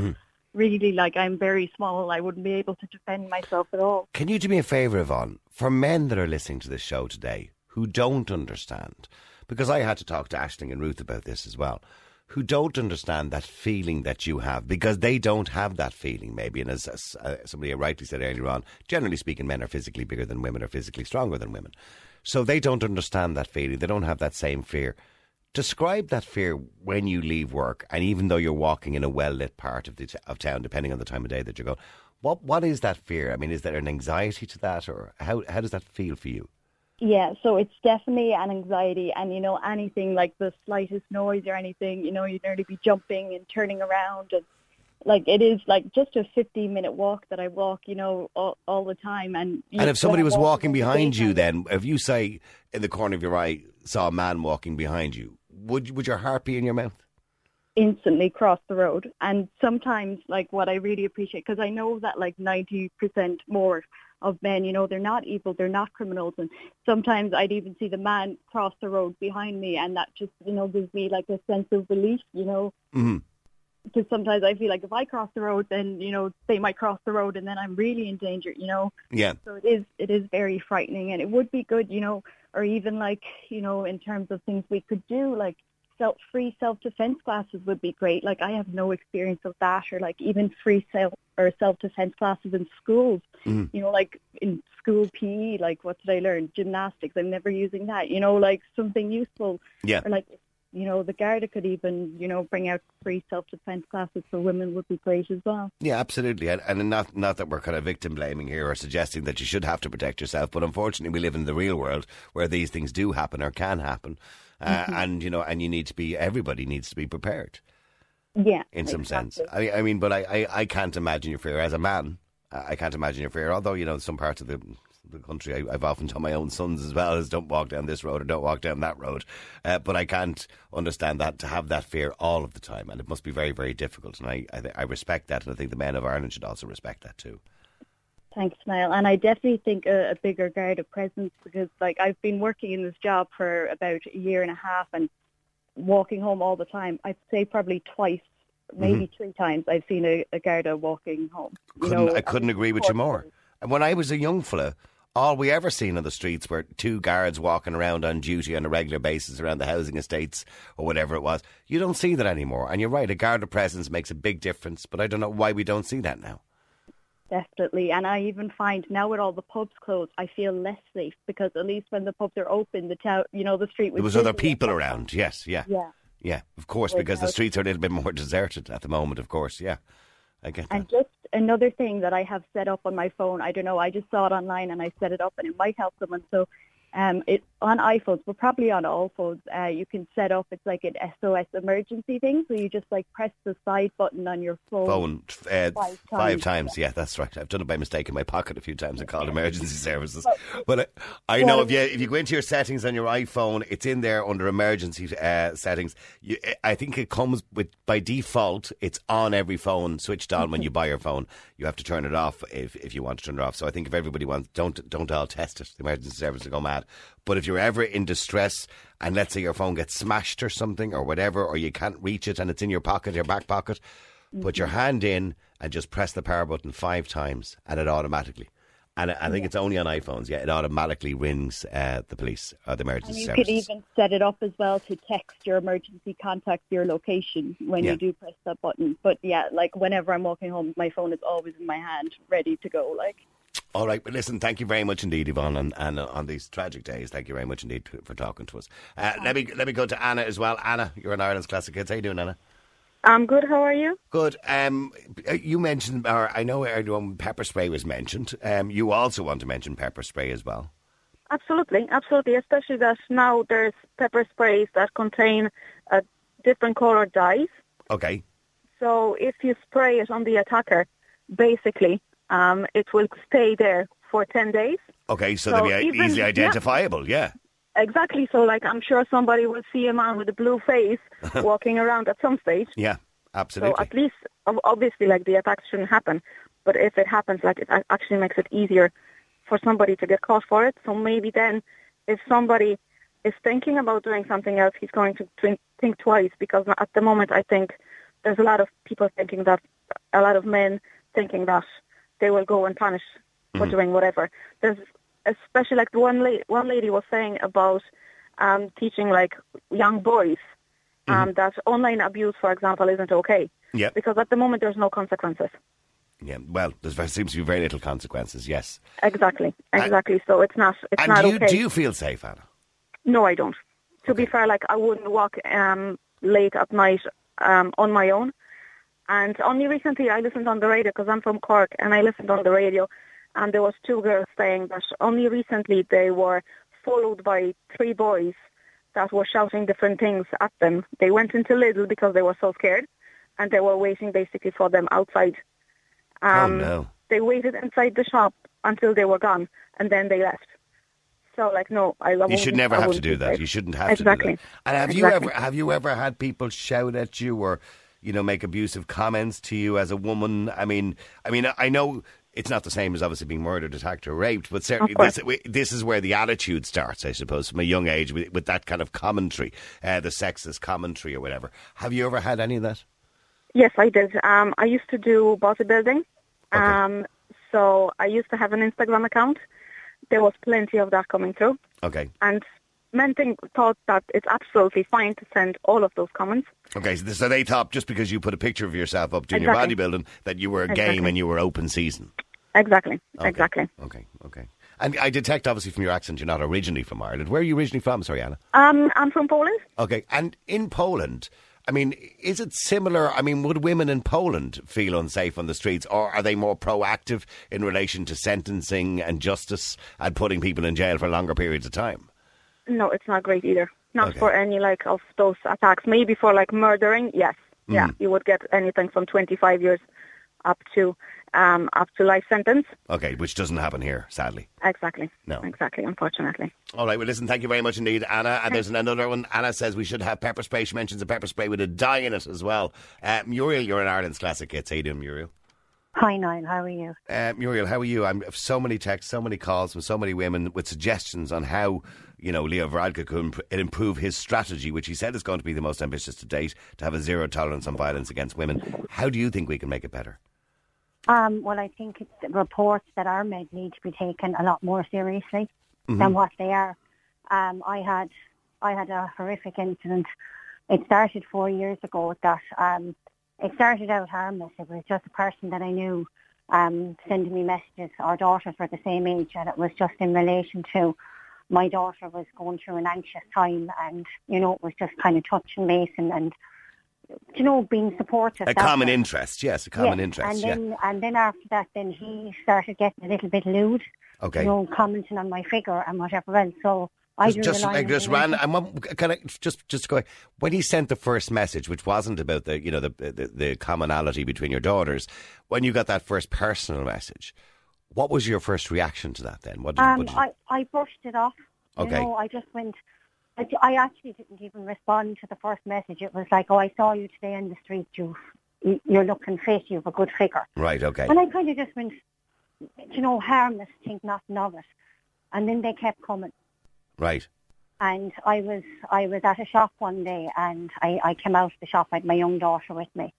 really, like, I'm very small. I wouldn't be able to defend myself at all. Can you do me a favour, Yvonne? For men that are listening to this show today who don't understand, because I had to talk to Aisling and Ruth about this as well, who don't understand that feeling that you have, because they don't have that feeling, maybe. And as, as uh, somebody rightly said earlier on, generally speaking, men are physically bigger than women, are physically stronger than women. So they don't understand that feeling. They don't have that same fear. Describe that fear when you leave work, and even though you're walking in a well-lit part of the t- of town, depending on the time of day that you're going. What What is that fear? I mean, is there an anxiety to that, or how how does that feel for you? Yeah, so it's definitely an anxiety, and, you know, anything like the slightest noise or anything, you know, you'd nearly be jumping and turning around, and like it is like just a fifteen minute walk that I walk, you know, all, all the time. And and if somebody was walking behind you, then if you say in the corner of your eye saw a man walking behind you, would would your heart be in your mouth? Instantly cross the road. And sometimes, like, what I really appreciate, because I know that like ninety percent more of men, you know, they're not evil, they're not criminals, and sometimes I'd even see the man cross the road behind me, and that just, you know, gives me like a sense of relief, you know. Mm-hmm. Because sometimes I feel like if I cross the road, then, you know, they might cross the road and then I'm really in danger, you know. Yeah. So it is it is very frightening, and it would be good, you know, or even like, you know, in terms of things we could do, like self free self-defense classes would be great. Like, I have no experience of that, or like even free self or self-defense classes in schools. Mm. You know, like in school P E, like what did I learn? Gymnastics. I'm never using that. You know, like something useful. Yeah. Or like, you know, the Garda could even, you know, bring out free self-defense classes for women would be great as well. Yeah, absolutely. And, and not not that we're kind of victim blaming here or suggesting that you should have to protect yourself, but unfortunately we live in the real world where these things do happen or can happen. Uh, mm-hmm. And, you know, and you need to be, everybody needs to be prepared. Yeah. In some exactly. sense. I, I mean, but I, I, I can't imagine your fear as a man. I can't imagine your fear, although, you know, some parts of the the country, I, I've often told my own sons as well, is don't walk down this road or don't walk down that road. Uh, but I can't understand that, to have that fear all of the time. And it must be very, very difficult. And I, I, I respect that. And I think the men of Ireland should also respect that too. Thanks, Niall. And I definitely think a, a bigger Garda presence, because like I've been working in this job for about a year and a half and walking home all the time. I'd say probably twice, maybe mm-hmm. three times I've seen a, a Garda walking home. You couldn't, know, I couldn't agree with you more. And when I was a young fella, all we ever seen on the streets were two guards walking around on duty on a regular basis around the housing estates or whatever it was. You don't see that anymore. And you're right, a Garda presence makes a big difference, but I don't know why we don't see that now. Definitely. And I even find now with all the pubs closed, I feel less safe, because at least when the pubs are open, the town, you know, the street was There was other people around, yes, yeah. Yeah. Yeah, of course, because the streets are a little bit more deserted at the moment, of course, yeah. I get that. And just another thing that I have set up on my phone, I don't know, I just saw it online and I set it up and it might help someone. So um, it on iPhones, but probably on all phones, uh, you can set up, it's like an S O S emergency thing. So you just like press the side button on your phone. Phone, uh, five, five times. Five times, yeah, that's right. I've done it by mistake in my pocket a few times and called emergency services. But, but uh, I know well, if you if you go into your settings on your iPhone, it's in there under emergency uh, settings. You, I think it comes with, by default, it's on every phone, switched on when you buy your phone. You have to turn it off if, if you want to turn it off. So I think if everybody wants, don't don't all test it. The emergency services will go mad. But if you're ever in distress and let's say your phone gets smashed or something or whatever, or you can't reach it and it's in your pocket, your back pocket, mm-hmm. put your hand in and just press the power button five times and it automatically. And I think yeah. it's only on iPhones, yeah, it automatically rings uh, the police or the emergency and you services. You could even set it up as well to text your emergency contact your location when yeah. you do press that button. But yeah, like whenever I'm walking home, my phone is always in my hand, ready to go, like. All right, but listen, thank you very much indeed, Yvonne, and, and uh, on these tragic days, thank you very much indeed for, for talking to us. Uh, let me let me go to Anna as well. Anna, you're in Ireland's Classic Hits. How you doing, Anna? I'm good. How are you? Good. Um, you mentioned, or I know earlier on pepper spray was mentioned. Um, you also want to mention pepper spray as well. Absolutely, absolutely. Especially that now there's pepper sprays that contain uh, different coloured dyes. Okay. So if you spray it on the attacker, basically, um, it will stay there for ten days. Okay, so, so they'll be even, easily identifiable, yeah. yeah. Exactly. So, like, I'm sure somebody will see a man with a blue face walking around at some stage. Yeah, absolutely. So at least, obviously, like, the attacks shouldn't happen. But if it happens, like, it actually makes it easier for somebody to get caught for it. So maybe then, if somebody is thinking about doing something else, he's going to think, think twice. Because at the moment, I think there's a lot of people thinking that a lot of men thinking that they will go and punish for Mhm. doing whatever. There's especially like the one lady, one lady was saying about um, teaching like young boys um, that online abuse, for example, isn't okay. Yeah. Because at the moment there's no consequences. Yeah, well, there seems to be very little consequences, yes. Exactly, exactly. So it's not, it's And not do you, okay. do you feel safe, Anna? No, I don't. To be fair, like I wouldn't walk um, late at night um, on my own. And only recently I listened on the radio, because I'm from Cork, and I listened on the radio, and there was two girls saying that only recently they were followed by three boys that were shouting different things at them. They went into Lidl because they were so scared, and they were waiting basically for them outside. Um, oh, no. They waited inside the shop until they were gone, and then they left. So, like, no, I love. You should never have to do that. You shouldn't have exactly. to do that. And have exactly. you ever have you ever had people shout at you or, you know, make abusive comments to you as a woman? I mean, I mean, I know it's not the same as obviously being murdered, attacked, or raped, but certainly this, this is where the attitude starts, I suppose, from a young age with, with that kind of commentary, uh, the sexist commentary or whatever. Have you ever had any of that? Yes, I did. Um, I used to do bodybuilding. Okay. Um, so I used to have an Instagram account. There was plenty of that coming through. Okay. And men think, thought that it's absolutely fine to send all of those comments. Okay, so, so they thought just because you put a picture of yourself up doing Exactly. your bodybuilding that you were a Exactly. game and you were open season. Exactly, Okay. exactly. Okay, okay. And I detect, obviously, from your accent, you're not originally from Ireland. Where are you originally from? Sorry, Anna. Um, I'm from Poland. Okay, and in Poland, I mean, is it similar? I mean, would women in Poland feel unsafe on the streets, or are they more proactive in relation to sentencing and justice and putting people in jail for longer periods of time? No, it's not great either. Not Okay. for any, like, of those attacks. Maybe for, like, murdering, yes. Mm. Yeah, you would get anything from twenty-five years up to um, up to life sentence. Okay, which doesn't happen here, sadly. Exactly. No. Exactly, unfortunately. All right, well, listen, thank you very much indeed, Anna. And there's another one. Anna says we should have pepper spray. She mentions a pepper spray with a dye in it as well. Uh, Muriel, you're in Ireland's Classic Hits. How you doing, Muriel? Hi, Niall. How are you? Uh, Muriel, how are you? I'm so many texts, so many calls from so many women with suggestions on how, you know, Leo Varadkar could imp- improve his strategy, which he said is going to be the most ambitious to date, to have a zero tolerance on violence against women. How do you think we can make it better? Um, well, I think it's the reports that are made need to be taken a lot more seriously Mhm. than what they are. Um, I had I had a horrific incident. It started four years ago. That um, it started out harmless. It was just a person that I knew um, sending me messages. Our daughters were the same age, and it was just in relation to my daughter was going through an anxious time, and you know it was just kind of touching base and. and you know, being supportive. A That's common it. interest, yes, a common Yes, interest, and yeah. then, And then after that, then he started getting a little bit lewd, Okay. you know, commenting on my figure and whatever else. So I Just, drew just the line. like in just the ran. sand. And what, can I just just go? When he sent the first message, which wasn't about the you know the, the the commonality between your daughters, when you got that first personal message, what was your first reaction to that? Then what did, Um, what did you, I, I brushed it off. Okay. You know, I just went, I, I actually didn't even respond to the first message. It was like, oh, I saw you today in the street. You, you're looking fit. You have a good figure. right? Okay. And I kind of just went, you know, harmless, think nothing of it. And then they kept coming. Right. And I was I was at a shop one day, and I, I came out of the shop. I had my young daughter with me,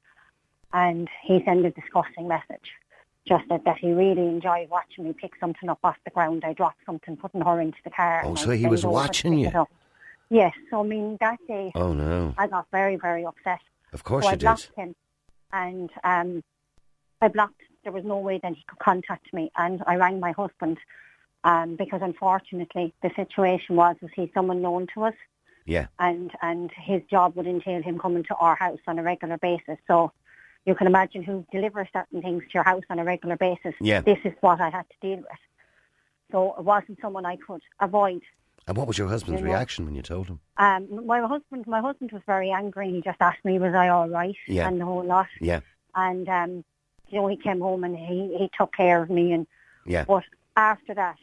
and he sent a disgusting message, just that, that he really enjoyed watching me pick something up off the ground. I dropped something, putting her into the car. Oh, and so I'd he was bend over to watching pick you? it up. Yes. So I mean, that day Oh no. I got very very upset. Of course so you I did. blocked him, and um, I blocked. There was no way that he could contact me, and I rang my husband. Um, because unfortunately the situation was, was he someone known to us, Yeah. and and his job would entail him coming to our house on a regular basis. So you can imagine who delivers certain things to your house on a regular basis. Yeah. This is what I had to deal with. So it wasn't someone I could avoid. And what was your husband's You know. reaction when you told him? Um, my husband, my husband was very angry. He just asked me, was I all right, Yeah. and the whole lot. Yeah. And um, you know, he came home and he, he took care of me. And Yeah. but after that,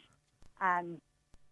um,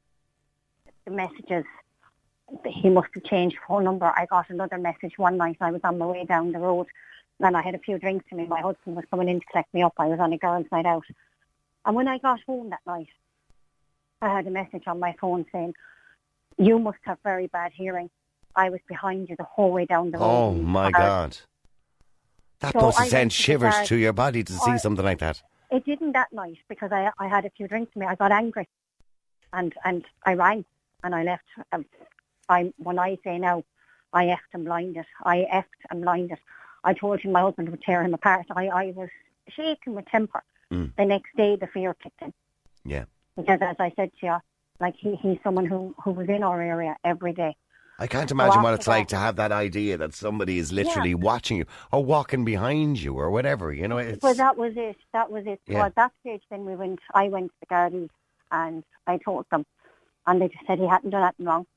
the messages, he must have changed phone number. I got another message one night. I was on my way down the road, and I had a few drinks in me. My husband was coming in to collect me up. I was on a girls' night out, and when I got home that night, I had a message on my phone saying, "You must have very bad hearing. I was behind you the whole way down the road." Oh my God. That So must I have sent went to the shivers guard. to your body to see I- something like that. It didn't that night because I I had a few drinks in me. I got angry, and and I rang and I left. Um, I when I say now, I effed and blinded. I effed and blinded. I told him my husband would tear him apart. I I was shaking with temper. Mm. The next day, the fear kicked in Yeah. because, as I said to you, like he he's someone who who was in our area every day. I can't imagine what after it's like that- to have that idea that somebody is literally watching you or walking behind you or whatever. You know, it's Well, that was it. That was it. So Yeah. at that stage, then we went. I went to the Gardaí and I told them, and they just said he hadn't done anything wrong.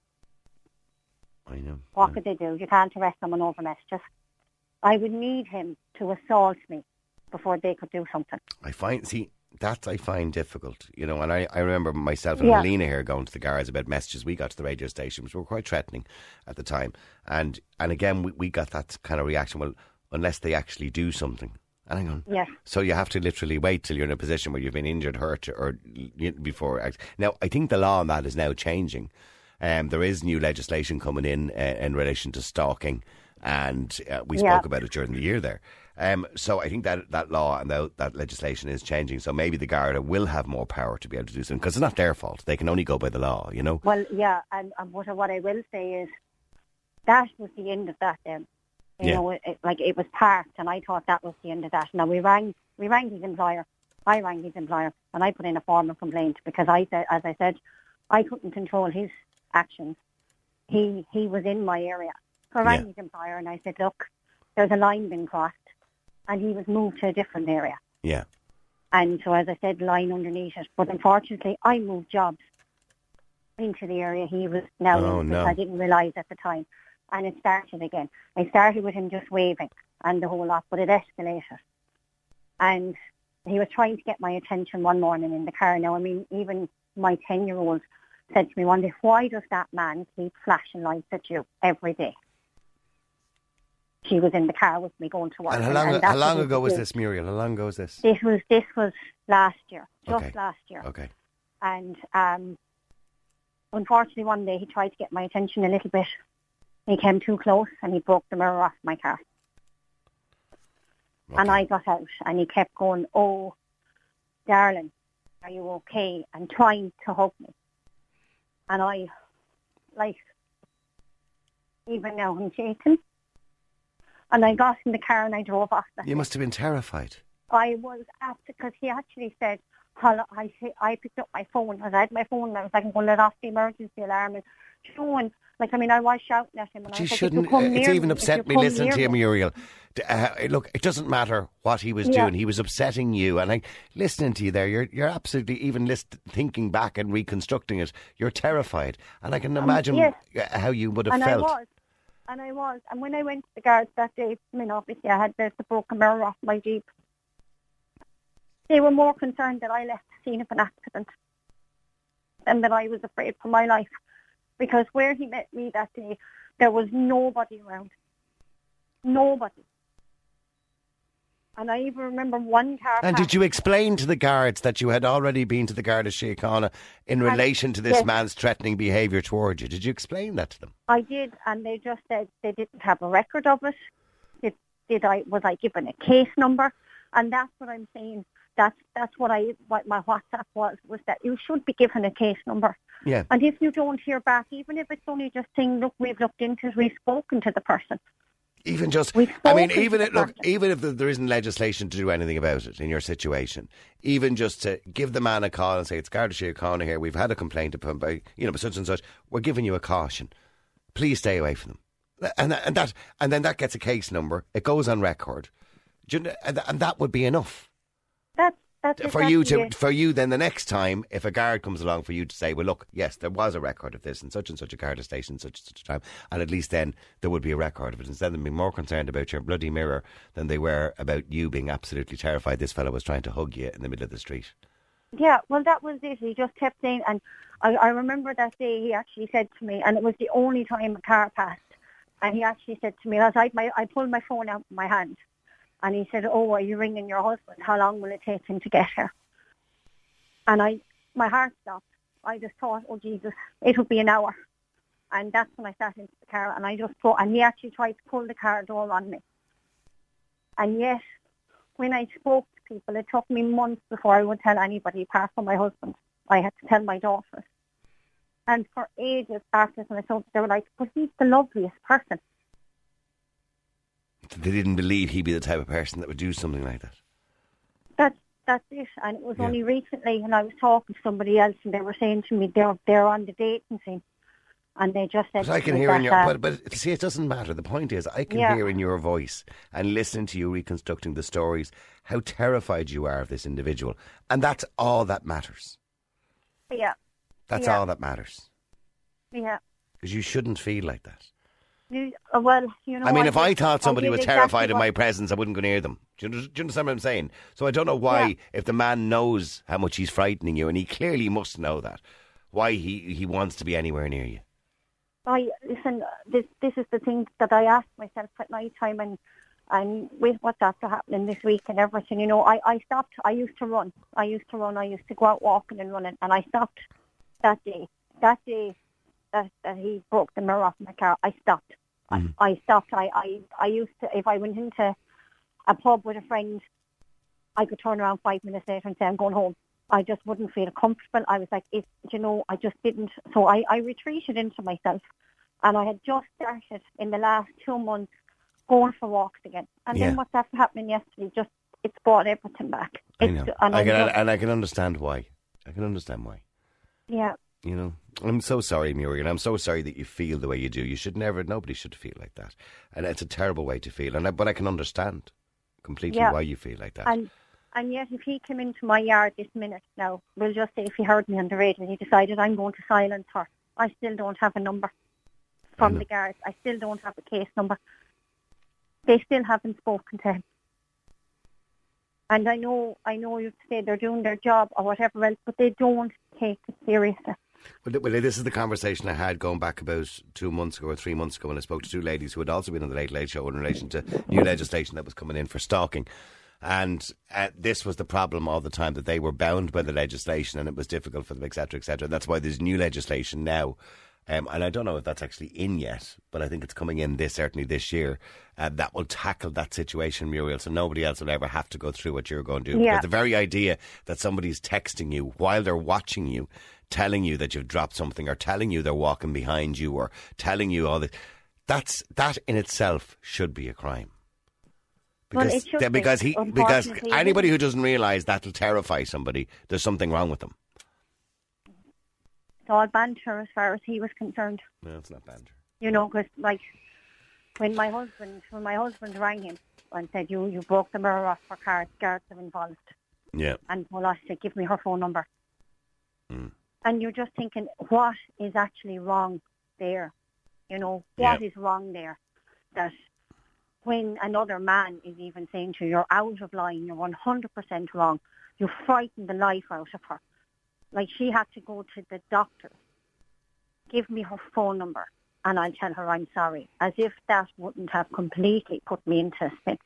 I know. What yeah. could they do? You can't arrest someone over messages. I would need him to assault me before they could do something. I find, see, that I find difficult, you know, and I, I remember myself and Yeah. Helena here going to the guards about messages we got to the radio station, which were quite threatening at the time. And and again, we, we got that kind of reaction, well, unless they actually do something. And hang on. Yes. So you have to literally wait till you're in a position where you've been injured, hurt, or y- before. Now, I think the law on that is now changing. Um, there is new legislation coming in uh, in relation to stalking, and uh, we Yeah. spoke about it during the year there. Um, so I think that that law and that, that legislation is changing. So maybe the Garda will have more power to be able to do something because it's not their fault. They can only go by the law, you know. Well, yeah, and, and what, what I will say is that was the end of that then. You Yeah. know, it, it, like it was parked and I thought that was the end of that. Now we rang, we rang his employer. I rang his employer and I put in a formal complaint because I said, as I said, I couldn't control his actions. He he was in my area. So I rang Yeah. his employer and I said, look, there's a line being crossed, and he was moved to a different area. Yeah. And so, as I said, line underneath it. But unfortunately, I moved jobs into the area he was now Oh, in, which no. I didn't realise at the time. And it started again. I started with him just waving and the whole lot, but it escalated. And he was trying to get my attention one morning in the car. Now, I mean, even my ten-year-old said to me one day, why does that man keep flashing lights at you every day? She was in the car with me going to work. And how long, and how that's long what he ago was did. this, Muriel? How long ago was this? This was this was last year, just Okay. last year. Okay. And um, unfortunately, one day he tried to get my attention a little bit. He came too close and he broke the mirror off my car. And I got out and he kept going, oh, darling, are you okay? And trying to hug me. And I, like, even now I'm shaking. And I got in the car and I drove off. You must have been terrified. I was after, because he actually said, hello, I say, I picked up my phone. I had my phone and I was like, I'm going to let off the emergency alarm. And showing, like, I mean, I was shouting at him. And But I you said, shouldn't. if you come It's near even me, if upset you me come listening near to you, me- Muriel. D- Uh, look, it doesn't matter what he was Yeah. doing. He was upsetting you, and I listening to you there. You're you're absolutely even list, thinking back and reconstructing it. You're terrified, and I can imagine yes. uh, how you would have and felt. I was. And I was. And when I went to the guards that day, I mean, obviously I had the, the broken mirror off my Jeep. They were more concerned that I left the scene of an accident than that I was afraid for my life. Because where he met me that day, there was nobody around. Nobody. And I even remember one car... And passed- did you explain to the guards that you had already been to the Garda Síochána in And- relation to this yes. man's threatening behaviour towards you? Did you explain that to them? I did, and they just said they didn't have a record of it. Did, did I was I given a case number? And that's what I'm saying. That's that's what I what my WhatsApp was was that you should be given a case number. Yeah. And if you don't hear back, even if it's only just saying, look, we've looked into it, we've spoken to the person. Even just, We've I mean, spoken even to it, the look, person. even if there isn't legislation to do anything about it in your situation, even just to give the man a call and say, it's Garda Síochána here, we've had a complaint upon by, you know, such and such, we're giving you a caution. Please stay away from them. And that, and that, and then that gets a case number. It goes on record, Do you know, and, and that would be enough That's that's for you exactly to, it. for you. Then the next time, if a guard comes along, for you to say, well, look, yes, there was a record of this in such and such a Garda station, such and such a time, and at least then there would be a record of it. Instead of them being more concerned about your bloody mirror than they were about you being absolutely terrified this fellow was trying to hug you in the middle of the street. Yeah, well, that was it. He just kept saying, and I, I remember that day he actually said to me, and it was the only time a car passed, and he actually said to me, as I, my, I pulled my phone out of my hand, and he said, oh, are you ringing your husband? How long will it take him to get here? And I, my heart stopped. I just thought, oh, Jesus, it would be an hour. And that's when I sat into the car, and I just thought, and he actually tried to pull the car door on me. And yet, when I spoke to people, it took me months before I would tell anybody apart from my husband. I had to tell my daughters. And for ages after I told them, they were like, but he's the loveliest person. They didn't believe he'd be the type of person that would do something like that. That's, that's it. And it was Yeah. only recently, and I was talking to somebody else, and they were saying to me, they're, they're on the dating scene. And they just said... But I can to me hear in that, your... uh, But, but see, it doesn't matter. The point is, I can Yeah. hear in your voice and listening to you reconstructing the stories how terrified you are of this individual. And that's all that matters. Yeah. That's Yeah. all that matters. Yeah. Because you shouldn't feel like that. You, uh, well, you know... I mean, if did- I thought somebody did was exactly terrified of what- my presence, I wouldn't go near them. Do you, do you understand what I'm saying? So I don't know why, Yeah. if the man knows how much he's frightening you, and he clearly must know that, why he, he wants to be anywhere near you. I listen. This this is the thing that I ask myself at night time, and and with what's after happening this week and everything. You know, I, I stopped. I used to run. I used to run. I used to go out walking and running, and I stopped that day. That day that, that he broke the mirror off my car, I stopped. Mm. I, I stopped. I, I I used to, if I went into a pub with a friend, I could turn around five minutes later and say I'm going home. I just wouldn't feel comfortable. I was like, if, you know, I just didn't. So I, I retreated into myself. And I had just started in the last two months going for walks again. And Yeah. then what's after happening yesterday, just, it's brought everything back. I It's, know. And I I'm can, just- and I can understand why. I can understand why. yeah. You know, I'm so sorry, Muriel. I'm so sorry that you feel the way you do. You should never, nobody should feel like that. And it's a terrible way to feel. And I, But I can understand completely Yeah. why you feel like that. And and yet if he came into my yard this minute now, we'll just say if he heard me on the radio and he decided I'm going to silence her, I still don't have a number from know. the guards. I still don't have a case number. They still haven't spoken to him. And I know I know you say they're doing their job or whatever else, but they don't take it seriously. Well, th- well, this is the conversation I had going back about two months ago or three months ago when I spoke to two ladies who had also been on the Late Late Show in relation to new legislation that was coming in for stalking. And uh, this was the problem all the time, that they were bound by the legislation and it was difficult for them, et cetera, et cetera. That's why there's new legislation now. Um, and I don't know if that's actually in yet, but I think it's coming in this certainly this year. Uh, that will tackle that situation, Muriel, so nobody else will ever have to go through what you're going to do. Yeah. Because the very idea that somebody's texting you while they're watching you, telling you that you've dropped something, or telling you they're walking behind you, or telling you all this, that's that in itself should be a crime. Well, Because, it should th- be. because he, because Unfortunately, anybody it who doesn't realise that'll terrify somebody, there's something wrong with them. It's all banter as far as he was concerned. No, it's not banter. You know, because like when my husband when my husband rang him and said you you broke the mirror off her car, guards are involved, Yeah. and well, I said give me her phone number, Mm. and you're just thinking what is actually wrong there, you know what Yeah. is wrong there, that when another man is even saying to you you're out of line, you're one hundred percent wrong, you frighten the life out of her. Like she had to go to the doctor, give me her phone number, and I'll tell her I'm sorry, as if that wouldn't have completely put me into a spin.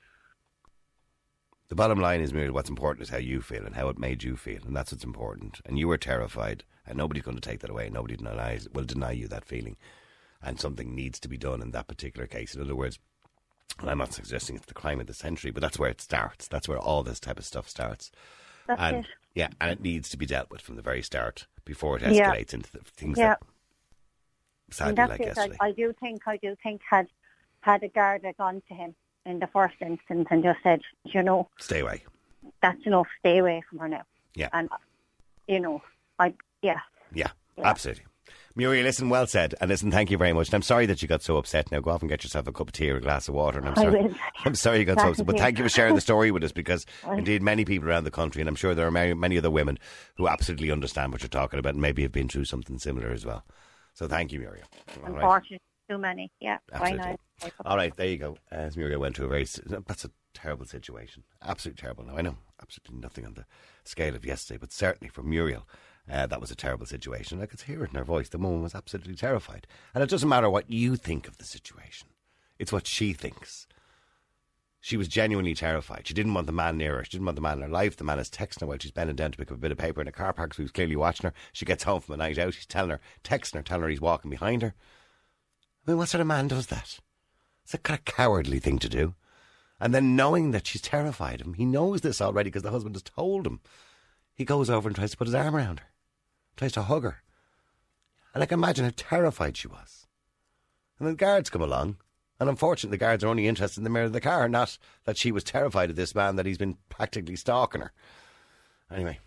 The bottom line is, Muriel, what's important is how you feel and how it made you feel, and that's what's important. And you were terrified, and nobody's going to take that away. Nobody denies, will deny you that feeling. And something needs to be done in that particular case. In other words, and I'm not suggesting it's the crime of the century, but that's where it starts. That's where all this type of stuff starts. That's and it. yeah, and it needs to be dealt with from the very start before it Yeah. escalates into the things Yeah. that And sadly that's like it. yesterday. I, I do think, I do think had had a guard had gone to him in the first instance and just said, you know, Stay away. that's enough, stay away from her now. Yeah. And, you know, I, yeah. Yeah, Yeah. absolutely. Muriel, listen, well said. And listen, thank you very much. And I'm sorry that you got so upset. Now go off and get yourself a cup of tea or a glass of water. And I'm I sorry. will. I'm sorry you got so Thank upset. But you. thank you for sharing the story with us, because Well- indeed many people around the country, and I'm sure there are many, many other women who absolutely understand what you're talking about and maybe have been through something similar as well. So thank you, Muriel. All right. Unfortunately, too many. Yeah. Why Absolutely. not? All right, there you go. As Muriel went to a very, s- that's a terrible situation. Absolutely terrible. Now, I know absolutely nothing on the scale of yesterday, but certainly for Muriel, uh, that was a terrible situation. I could hear it in her voice. The woman was absolutely terrified. And it doesn't matter what you think of the situation. It's what she thinks. She was genuinely terrified. She didn't want the man near her. She didn't want the man in her life. The man is texting her while she's bending down to pick up a bit of paper in a car park, so he was clearly watching her. She gets home from a night out. He's telling her, texting her, telling her he's walking behind her. I mean, what sort of man does that? It's a kind of cowardly thing to do. And then knowing that she's terrified of him, he knows this already because the husband has told him. He goes over and tries to put his arm around her, tries to hug her. And I can imagine how terrified she was. And then the guards come along. And unfortunately, the guards are only interested in the mirror of the car, not that she was terrified of this man, that he's been practically stalking her. Anyway.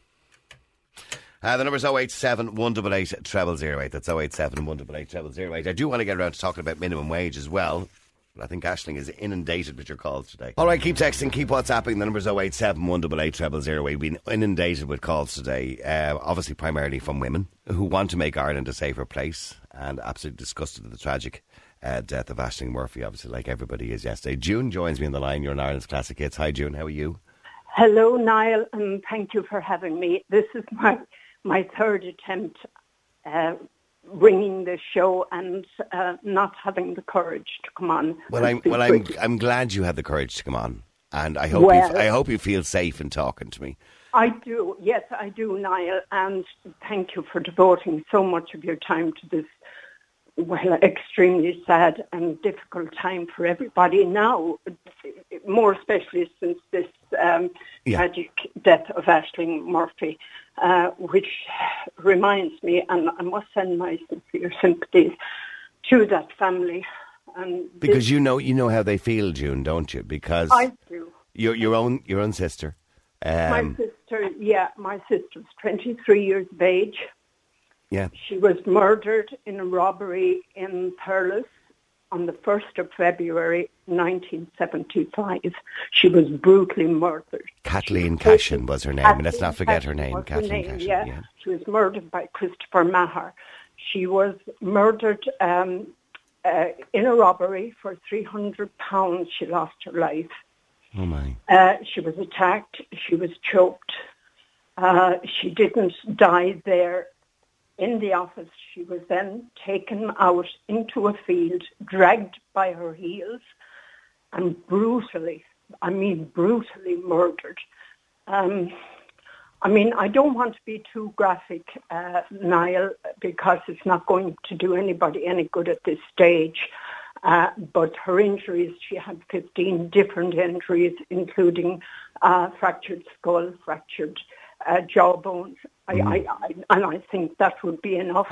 Uh, the number's oh eight seven, one eight eight, zero zero zero eight. That's oh eight seven, one eight eight, zero zero zero eight. I do want to get around to talking about minimum wage as well. But I think Aisling is inundated with your calls today. All right, keep texting, keep WhatsApping. The number's oh eight seven, one eight eight, zero zero zero eight. We've been inundated with calls today, uh, obviously primarily from women who want to make Ireland a safer place and absolutely disgusted at the tragic uh, death of Aisling Murphy, obviously, like everybody is yesterday. June joins me on the line. You're in Ireland's Classic Hits. Hi, June. How are you? Hello, Niall, and thank you for having me. This is my my third attempt uh, ringing the show and uh, not having the courage to come on. Well, I'm well, I'm I'm glad you had the courage to come on, and I hope well, you, I hope you feel safe in talking to me. I do, yes, I do, Niall, and thank you for devoting so much of your time to this. Well, extremely sad and difficult time for everybody now, more especially since this um, yeah. tragic death of Aisling Murphy, uh, which reminds me, and I must send my sincere sympathies to that family. And because this, you know, you know how they feel, June, don't you? Because I do. Your your own your own sister. Um, my sister, yeah, my sister's twenty-three years of age. Yeah. She was murdered in a robbery in Thurles on the first of February, nineteen seventy-five. She was brutally murdered. Kathleen Cashin was her name. Kathleen Let's not forget her name. Kathleen name, Cashin. Yeah. yeah. She was murdered by Christopher Maher. She was murdered um, uh, in a robbery for three hundred pounds. She lost her life. Oh, my. Uh, she was attacked. She was choked. Uh, she didn't die there in the office. She was then taken out into a field, dragged by her heels, and brutally, I mean brutally murdered. Um, I mean, I don't want to be too graphic, uh, Niall, because it's not going to do anybody any good at this stage. Uh, but her injuries, she had fifteen different injuries, including uh, fractured skull, fractured uh, jawbones. I, mm. I, I, and I think that would be enough.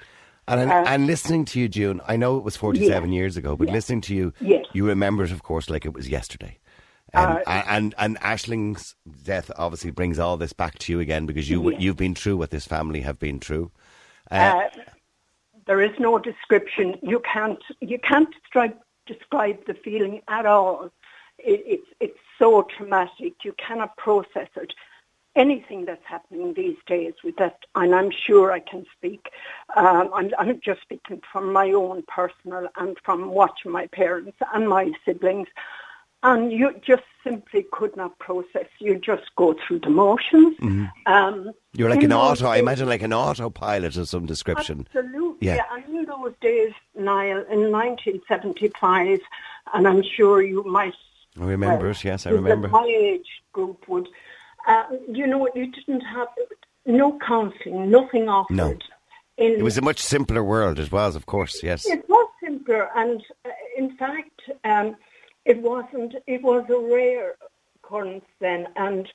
And uh, and listening to you, June, I know it was forty-seven yeah, years ago, but yeah, listening to you, yes. you remember it, of course, like it was yesterday. Um, uh, and and Aisling's death obviously brings all this back to you again because you yeah. you've been through what this family have been through. Uh, uh, there is no description. You can't you can't describe describe the feeling at all. It, it's it's so traumatic. You cannot process it. Anything that's happening these days with that, and I'm sure I can speak. Um, I'm, I'm just speaking from my own personal and from watching my parents and my siblings. And you just simply could not process. You just go through the motions. Mm-hmm. Um, You're like an auto, I days, imagine like an autopilot of some description. Absolutely. Yeah. yeah. And in those days, Niall, in nineteen seventy-five, and I'm sure you might... I remember well, it, yes, I remember. My age group would... Uh, you know, you didn't have... No counselling, nothing offered. No. In, it was a much simpler world as well, of course, yes. It was simpler. And uh, in fact... Um, It wasn't, it was a rare occurrence then, and,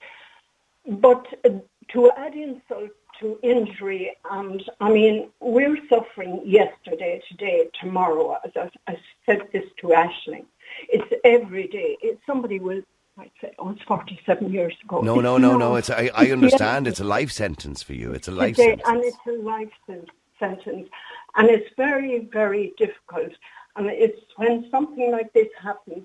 but uh, to add insult to injury, and I mean, we're suffering yesterday, today, tomorrow, as I, I said this to Aisling, it's every day, it's somebody will, I'd say, oh, it's forty-seven years ago. No, no, no, no, it's, I, I understand, it's a life sentence for you, it's a life today, sentence. And it's a life sentence, and it's very, very difficult. And it's when something like this happens,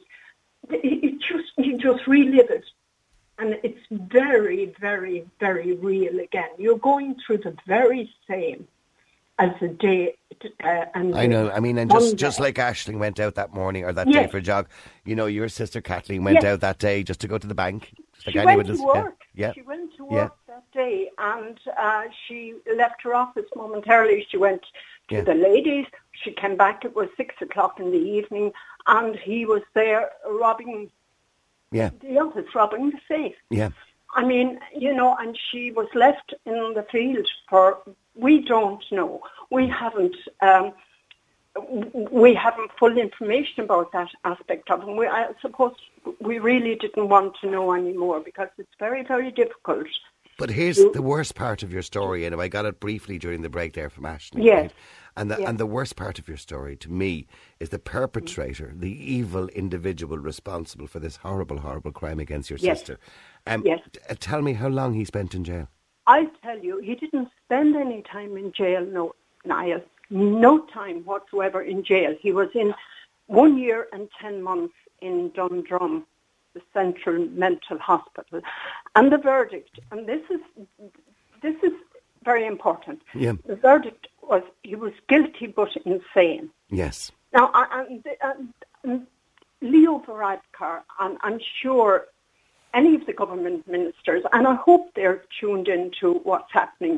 it just you just relive it, and it's very, very, very real again. You're going through the very same as the day. Uh, and I know. I mean, and just, just like Aisling went out that morning or that yes. day for a jog, you know, your sister Kathleen went yes. out that day just to go to the bank. Just she like went anyone to does. work. Yeah. She went to work yeah. that day, and uh, she left her office momentarily. She went to yeah. the ladies. She came back. It was six o'clock in the evening, and he was there robbing yeah. the office, robbing the safe. Yeah. I mean, you know, and she was left in the field for, we don't know. We haven't, um, we haven't full information about that aspect of him. We, I suppose we really didn't want to know anymore because it's very, very difficult. But here's to, the worst part of your story, and I got it briefly during the break there from Ashley. Yes. Right? And the, yes. and the worst part of your story, to me, is the perpetrator, mm. the evil individual responsible for this horrible, horrible crime against your yes. sister. Um, yes. T- tell me how long he spent in jail. I tell you, he didn't spend any time in jail, no, Niall. No time whatsoever in jail. He was in one year and ten months in Dundrum, the Central Mental Hospital. And the verdict, and this is this is very important. Yeah. The verdict was he was guilty but insane. Yes. Now, and, and, and Leo Varadkar, and I'm sure any of the government ministers, and I hope they're tuned into what's happening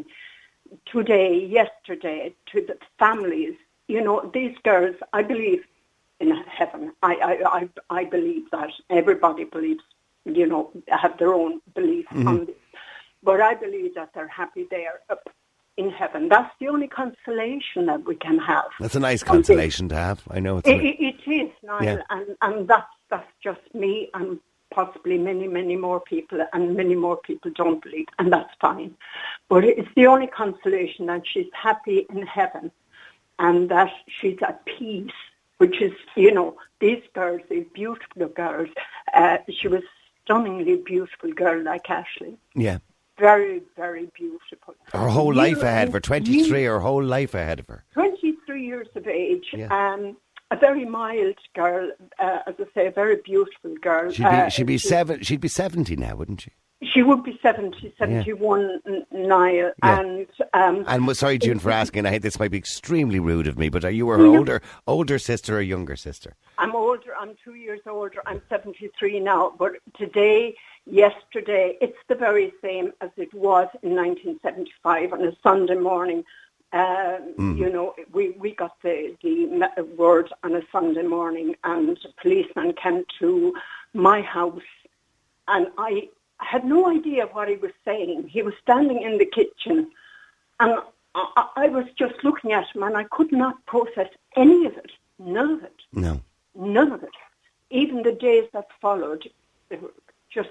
today, yesterday, to the families. You know, these girls, I believe in heaven. I, I, I, I believe that. Everybody believes, you know, have their own belief mm-hmm. on this. But I believe that they're happy there up in heaven. That's the only consolation that we can have. That's a nice consolation to have. I know it's it, a... it, it is, Niall, yeah. and, and that's, that's just me and possibly many, many more people, and many more people don't believe, and that's fine. But it's the only consolation that she's happy in heaven and that she's at peace, which is, you know, these girls, these beautiful girls, uh, she was a stunningly beautiful girl like Ashley. Yeah. Very, very beautiful. Her whole you, life ahead of her, twenty-three, her whole life ahead of her. twenty-three years of age, yeah. um, a very mild girl, uh, as I say, a very beautiful girl. She'd be, uh, she'd be seven. She'd be seventy now, wouldn't she? She would be seventy, seventy-one, yeah. Niall. Yeah. And, um, and sorry, June, for asking. I think this might be extremely rude of me, but are you her yeah. older older sister or younger sister? I'm older. I'm two years older. I'm seventy-three now. But today, yesterday, it's the very same as it was in nineteen seventy-five on a Sunday morning. Um, mm. You know, we, we got the, the word on a Sunday morning, and a policeman came to my house, and I had no idea what he was saying. He was standing in the kitchen, and I, I was just looking at him, and I could not process any of it, none of it. No. None of it. Even the days that followed, they were just...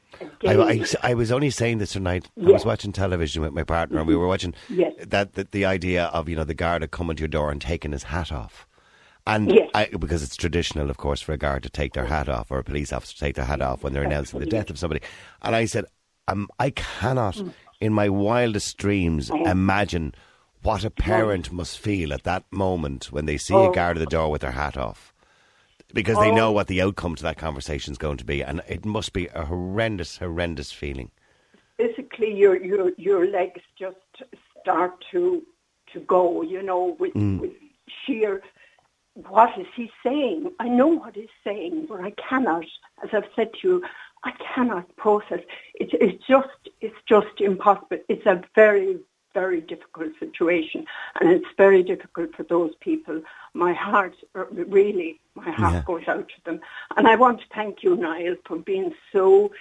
I, I, I was only saying this tonight. Yes. I was watching television with my partner, and we were watching yes. that, that the idea of, you know, the guard had coming to your door and taking his hat off. And yes. I, because it's traditional, of course, for a guard to take their hat off, or a police officer to take their hat off when they're announcing the death of somebody. And I said, um, I cannot, mm. in my wildest dreams, oh. imagine what a parent oh. must feel at that moment when they see oh. a guard at the door with their hat off. Because oh. they know what the outcome to that conversation is going to be. And it must be a horrendous, horrendous feeling. Physically, your your your legs just start to to go, you know, with, mm. with sheer... What is he saying? I know what he's saying, but I cannot, as I've said to you, I cannot process. It's, it's just, it's just impossible. It's a very, very difficult situation, and it's very difficult for those people. My heart, really, my heart yeah. goes out to them. And I want to thank you, Niall, for being so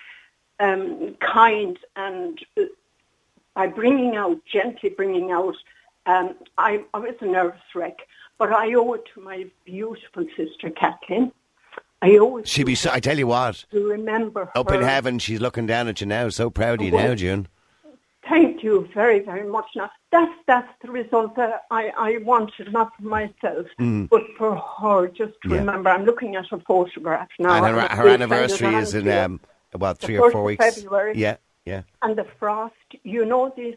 um, kind and uh, by bringing out, gently bringing out, um, I, I was a nervous wreck. But I owe it to my beautiful sister, Kathleen. I owe it She'd be so, I tell you what. To remember Up her. in heaven, she's looking down at you now. So proud of you well, now, June. Thank you very, very much. Now, that's, that's the result that I, I wanted, not for myself, mm. but for her, just to yeah. remember. I'm looking at her photograph now. And her, her anniversary is in, um, about three or four weeks. February. Yeah, yeah. And the frost, you know, these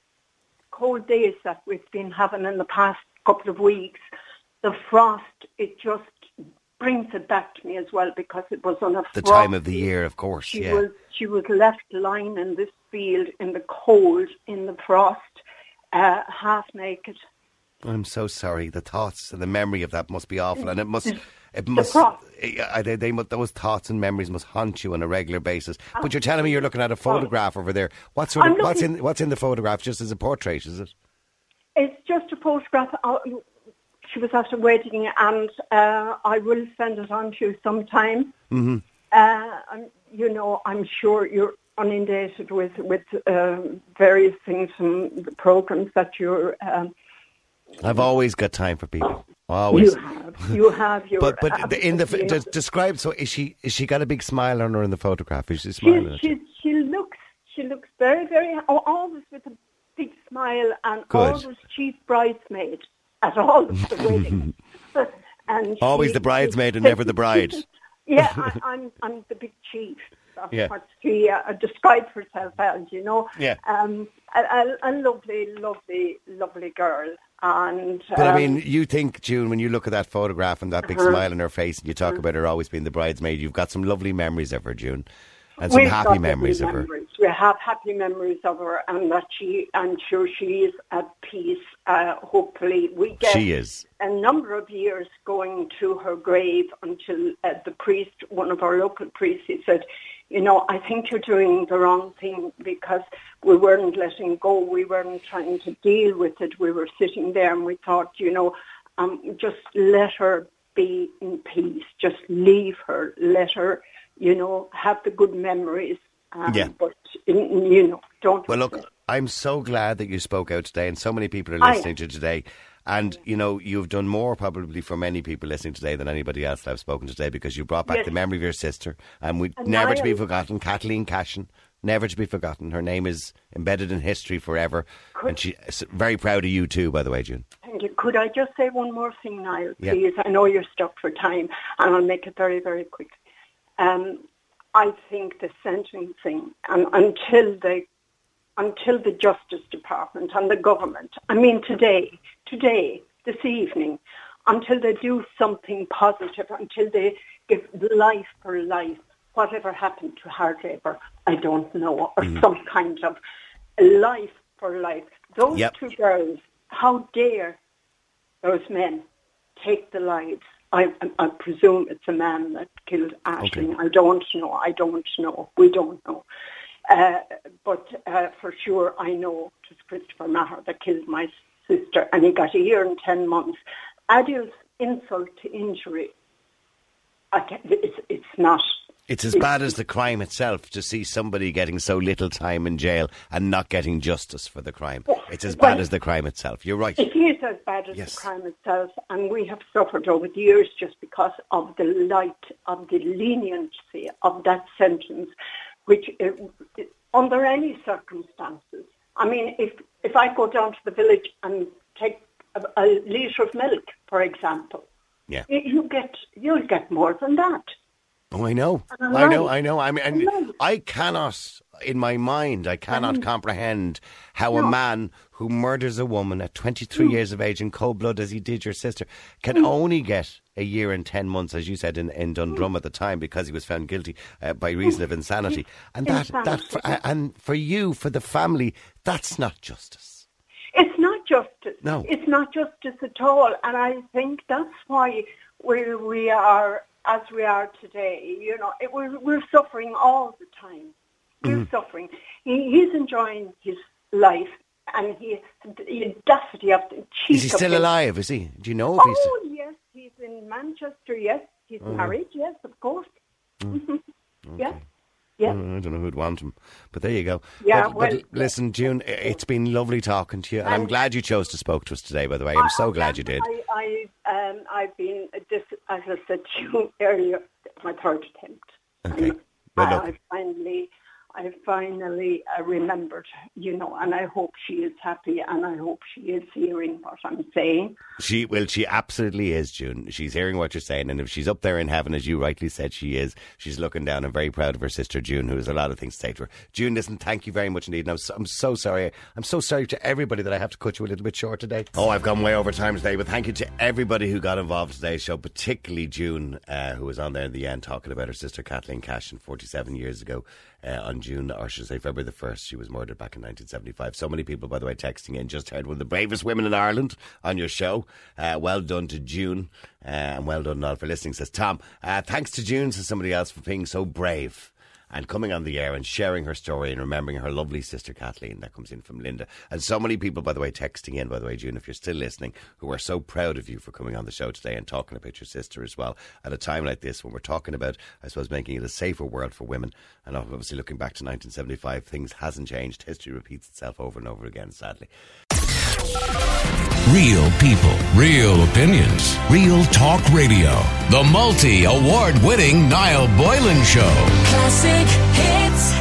cold days that we've been having in the past couple of weeks, the frost, it just brings it back to me as well, because it was on a the frost. time of the year, of course. She yeah. was she was left lying in this field in the cold, in the frost, uh, half naked. I'm so sorry. The thoughts and the memory of that must be awful, and it must. It must. They, they, they, those thoughts and memories must haunt you on a regular basis. But you're telling me you're looking at a photograph over there. What sort of looking, what's in what's in the photograph? Just as a portrait, is it? It's just a photograph. She was at a wedding, and uh, I will send it on to you sometime. Mm-hmm. Uh, I'm, you know, I'm sure you're inundated with with uh, various things from the programs that you're. Um, I've always got time for people. Always. You have. You have your. But but the- in the absolutely- de- describe. So is she? Is she got a big smile on her in the photograph? Is she smiling? She, at she, you? she looks she looks very, very, oh, always with a big smile and Good. always chief bridesmaid at all of the weddings. and Always she- the bridesmaid and never the bride. Yeah, I, I'm I'm the big chief. That's Yeah. what she uh, described herself as, you know. Yeah. Um, a, a, a lovely, lovely, lovely girl. And But I um, mean, you think, June, when you look at that photograph and that big Uh-huh. smile on her face, and you talk about her always being the bridesmaid, you've got some lovely memories of her, June, and some we've happy got memories of lovely her. memories. We have happy memories of her, and that she, I'm sure she is at peace. Uh, hopefully, we get She is. a number of years going to her grave until uh, the priest, one of our local priests, he said, you know, I think you're doing the wrong thing because we weren't letting go. We weren't trying to deal with it. We were sitting there and we thought, you know, um, just let her be in peace. Just leave her. Let her, you know, have the good memories. Um, Yeah. But, you know, don't... Well, look, I'm so glad that you spoke out today, and so many people are I- listening to today. And, you know, you've done more probably for many people listening today than anybody else that I've spoken to today, because you brought back Yes. the memory of your sister, and we And never I to be am- forgotten, Kathleen Cashin, never to be forgotten. Her name is embedded in history forever, and she's very proud of you too, by the way, June. Thank you. Could I just say one more thing, Niall, Yeah. please? I know you're stuck for time, and I'll make it very, very quick. Um, I think the sentencing, and until they, until the Justice Department and the government, I mean today, today, this evening, until they do something positive, until they give life for life, whatever happened to hard labour, I don't know, or some kind of life for life. Those Yep. two girls, how dare those men take the lives? I, I, I presume it's a man that killed Aisling. I don't know. I don't know. We don't know. Uh, but uh, for sure, I know it was Christopher Maher that killed my sister, and he got a year and ten months. Adults insult to injury. I can't, it's it's not. It's as bad as the crime itself to see somebody getting so little time in jail and not getting justice for the crime. It's as bad Well, as the crime itself. You're right. It is as bad as Yes. the crime itself, and we have suffered over the years just because of the light, of the leniency of that sentence, which uh, under any circumstances. I mean, if if I go down to the village and take a, a litre of milk, for example, Yeah. you, you get you'll get more than that. Oh, I know. And I know, right. I know. I mean, and Right. I cannot, in my mind, I cannot comprehend how a No. man who murders a woman at twenty-three Mm. years of age in cold blood, as he did your sister, can only get a year and ten months, as you said, in, in Dundrum at the time, because he was found guilty uh, by reason of insanity. And that, that, for, uh, and for you, for the family, that's not justice. It's not justice. No. It's not justice at all. And I think that's why we we are as we are today. You know, it, we're, we're suffering all the time. We're suffering. He, he's enjoying his life, and he the audacity of the cheek Is he of still him. alive, is he? Do you know if he's... Oh, yes, he's in Manchester, yes. He's married, yes, of course. Yeah, yeah. I don't know who'd want him, but there you go. Yeah, but, well, but listen, June, it's been lovely talking to you, and I'm And- glad you chose to spoke to us today. By the way, I'm so glad you did. I, I, um, I've been, this, as I said to you earlier, my third attempt. Okay. And Well, I, look. I finally, I finally uh, remembered, you know, and I hope she is happy, and I hope she is hearing what I'm saying. She well, she absolutely is, June. She's hearing what you're saying, and if she's up there in heaven, as you rightly said, she is. She's looking down and very proud of her sister June, who has a lot of things to say to her. June, listen, thank you very much indeed. And I'm so, I'm so sorry. I'm so sorry to everybody that I have to cut you a little bit short today. Oh, I've gone way over time today, but thank you to everybody who got involved in today's show, particularly June, uh, who was on there in the end talking about her sister Kathleen Cashin forty-seven years ago. Uh, on June, or should I say February the first, she was murdered back in nineteen seventy-five. So many people, by the way, texting in. Just heard one of the bravest women in Ireland on your show. Uh, well done to June, uh, and well done all for listening, says Tom. Uh, thanks to June, says somebody else, for being so brave and coming on the air and sharing her story and remembering her lovely sister Kathleen. That comes in from Linda. And so many people, by the way, texting in, by the way, June, if you're still listening, who are so proud of you for coming on the show today and talking about your sister as well. At a time like this, when we're talking about, I suppose, making it a safer world for women, and obviously looking back to nineteen seventy-five, things hasn't changed. History repeats itself over and over again, sadly. Real people, real opinions, Real Talk Radio. The multi-award winning Niall Boylan Show. Classic hits.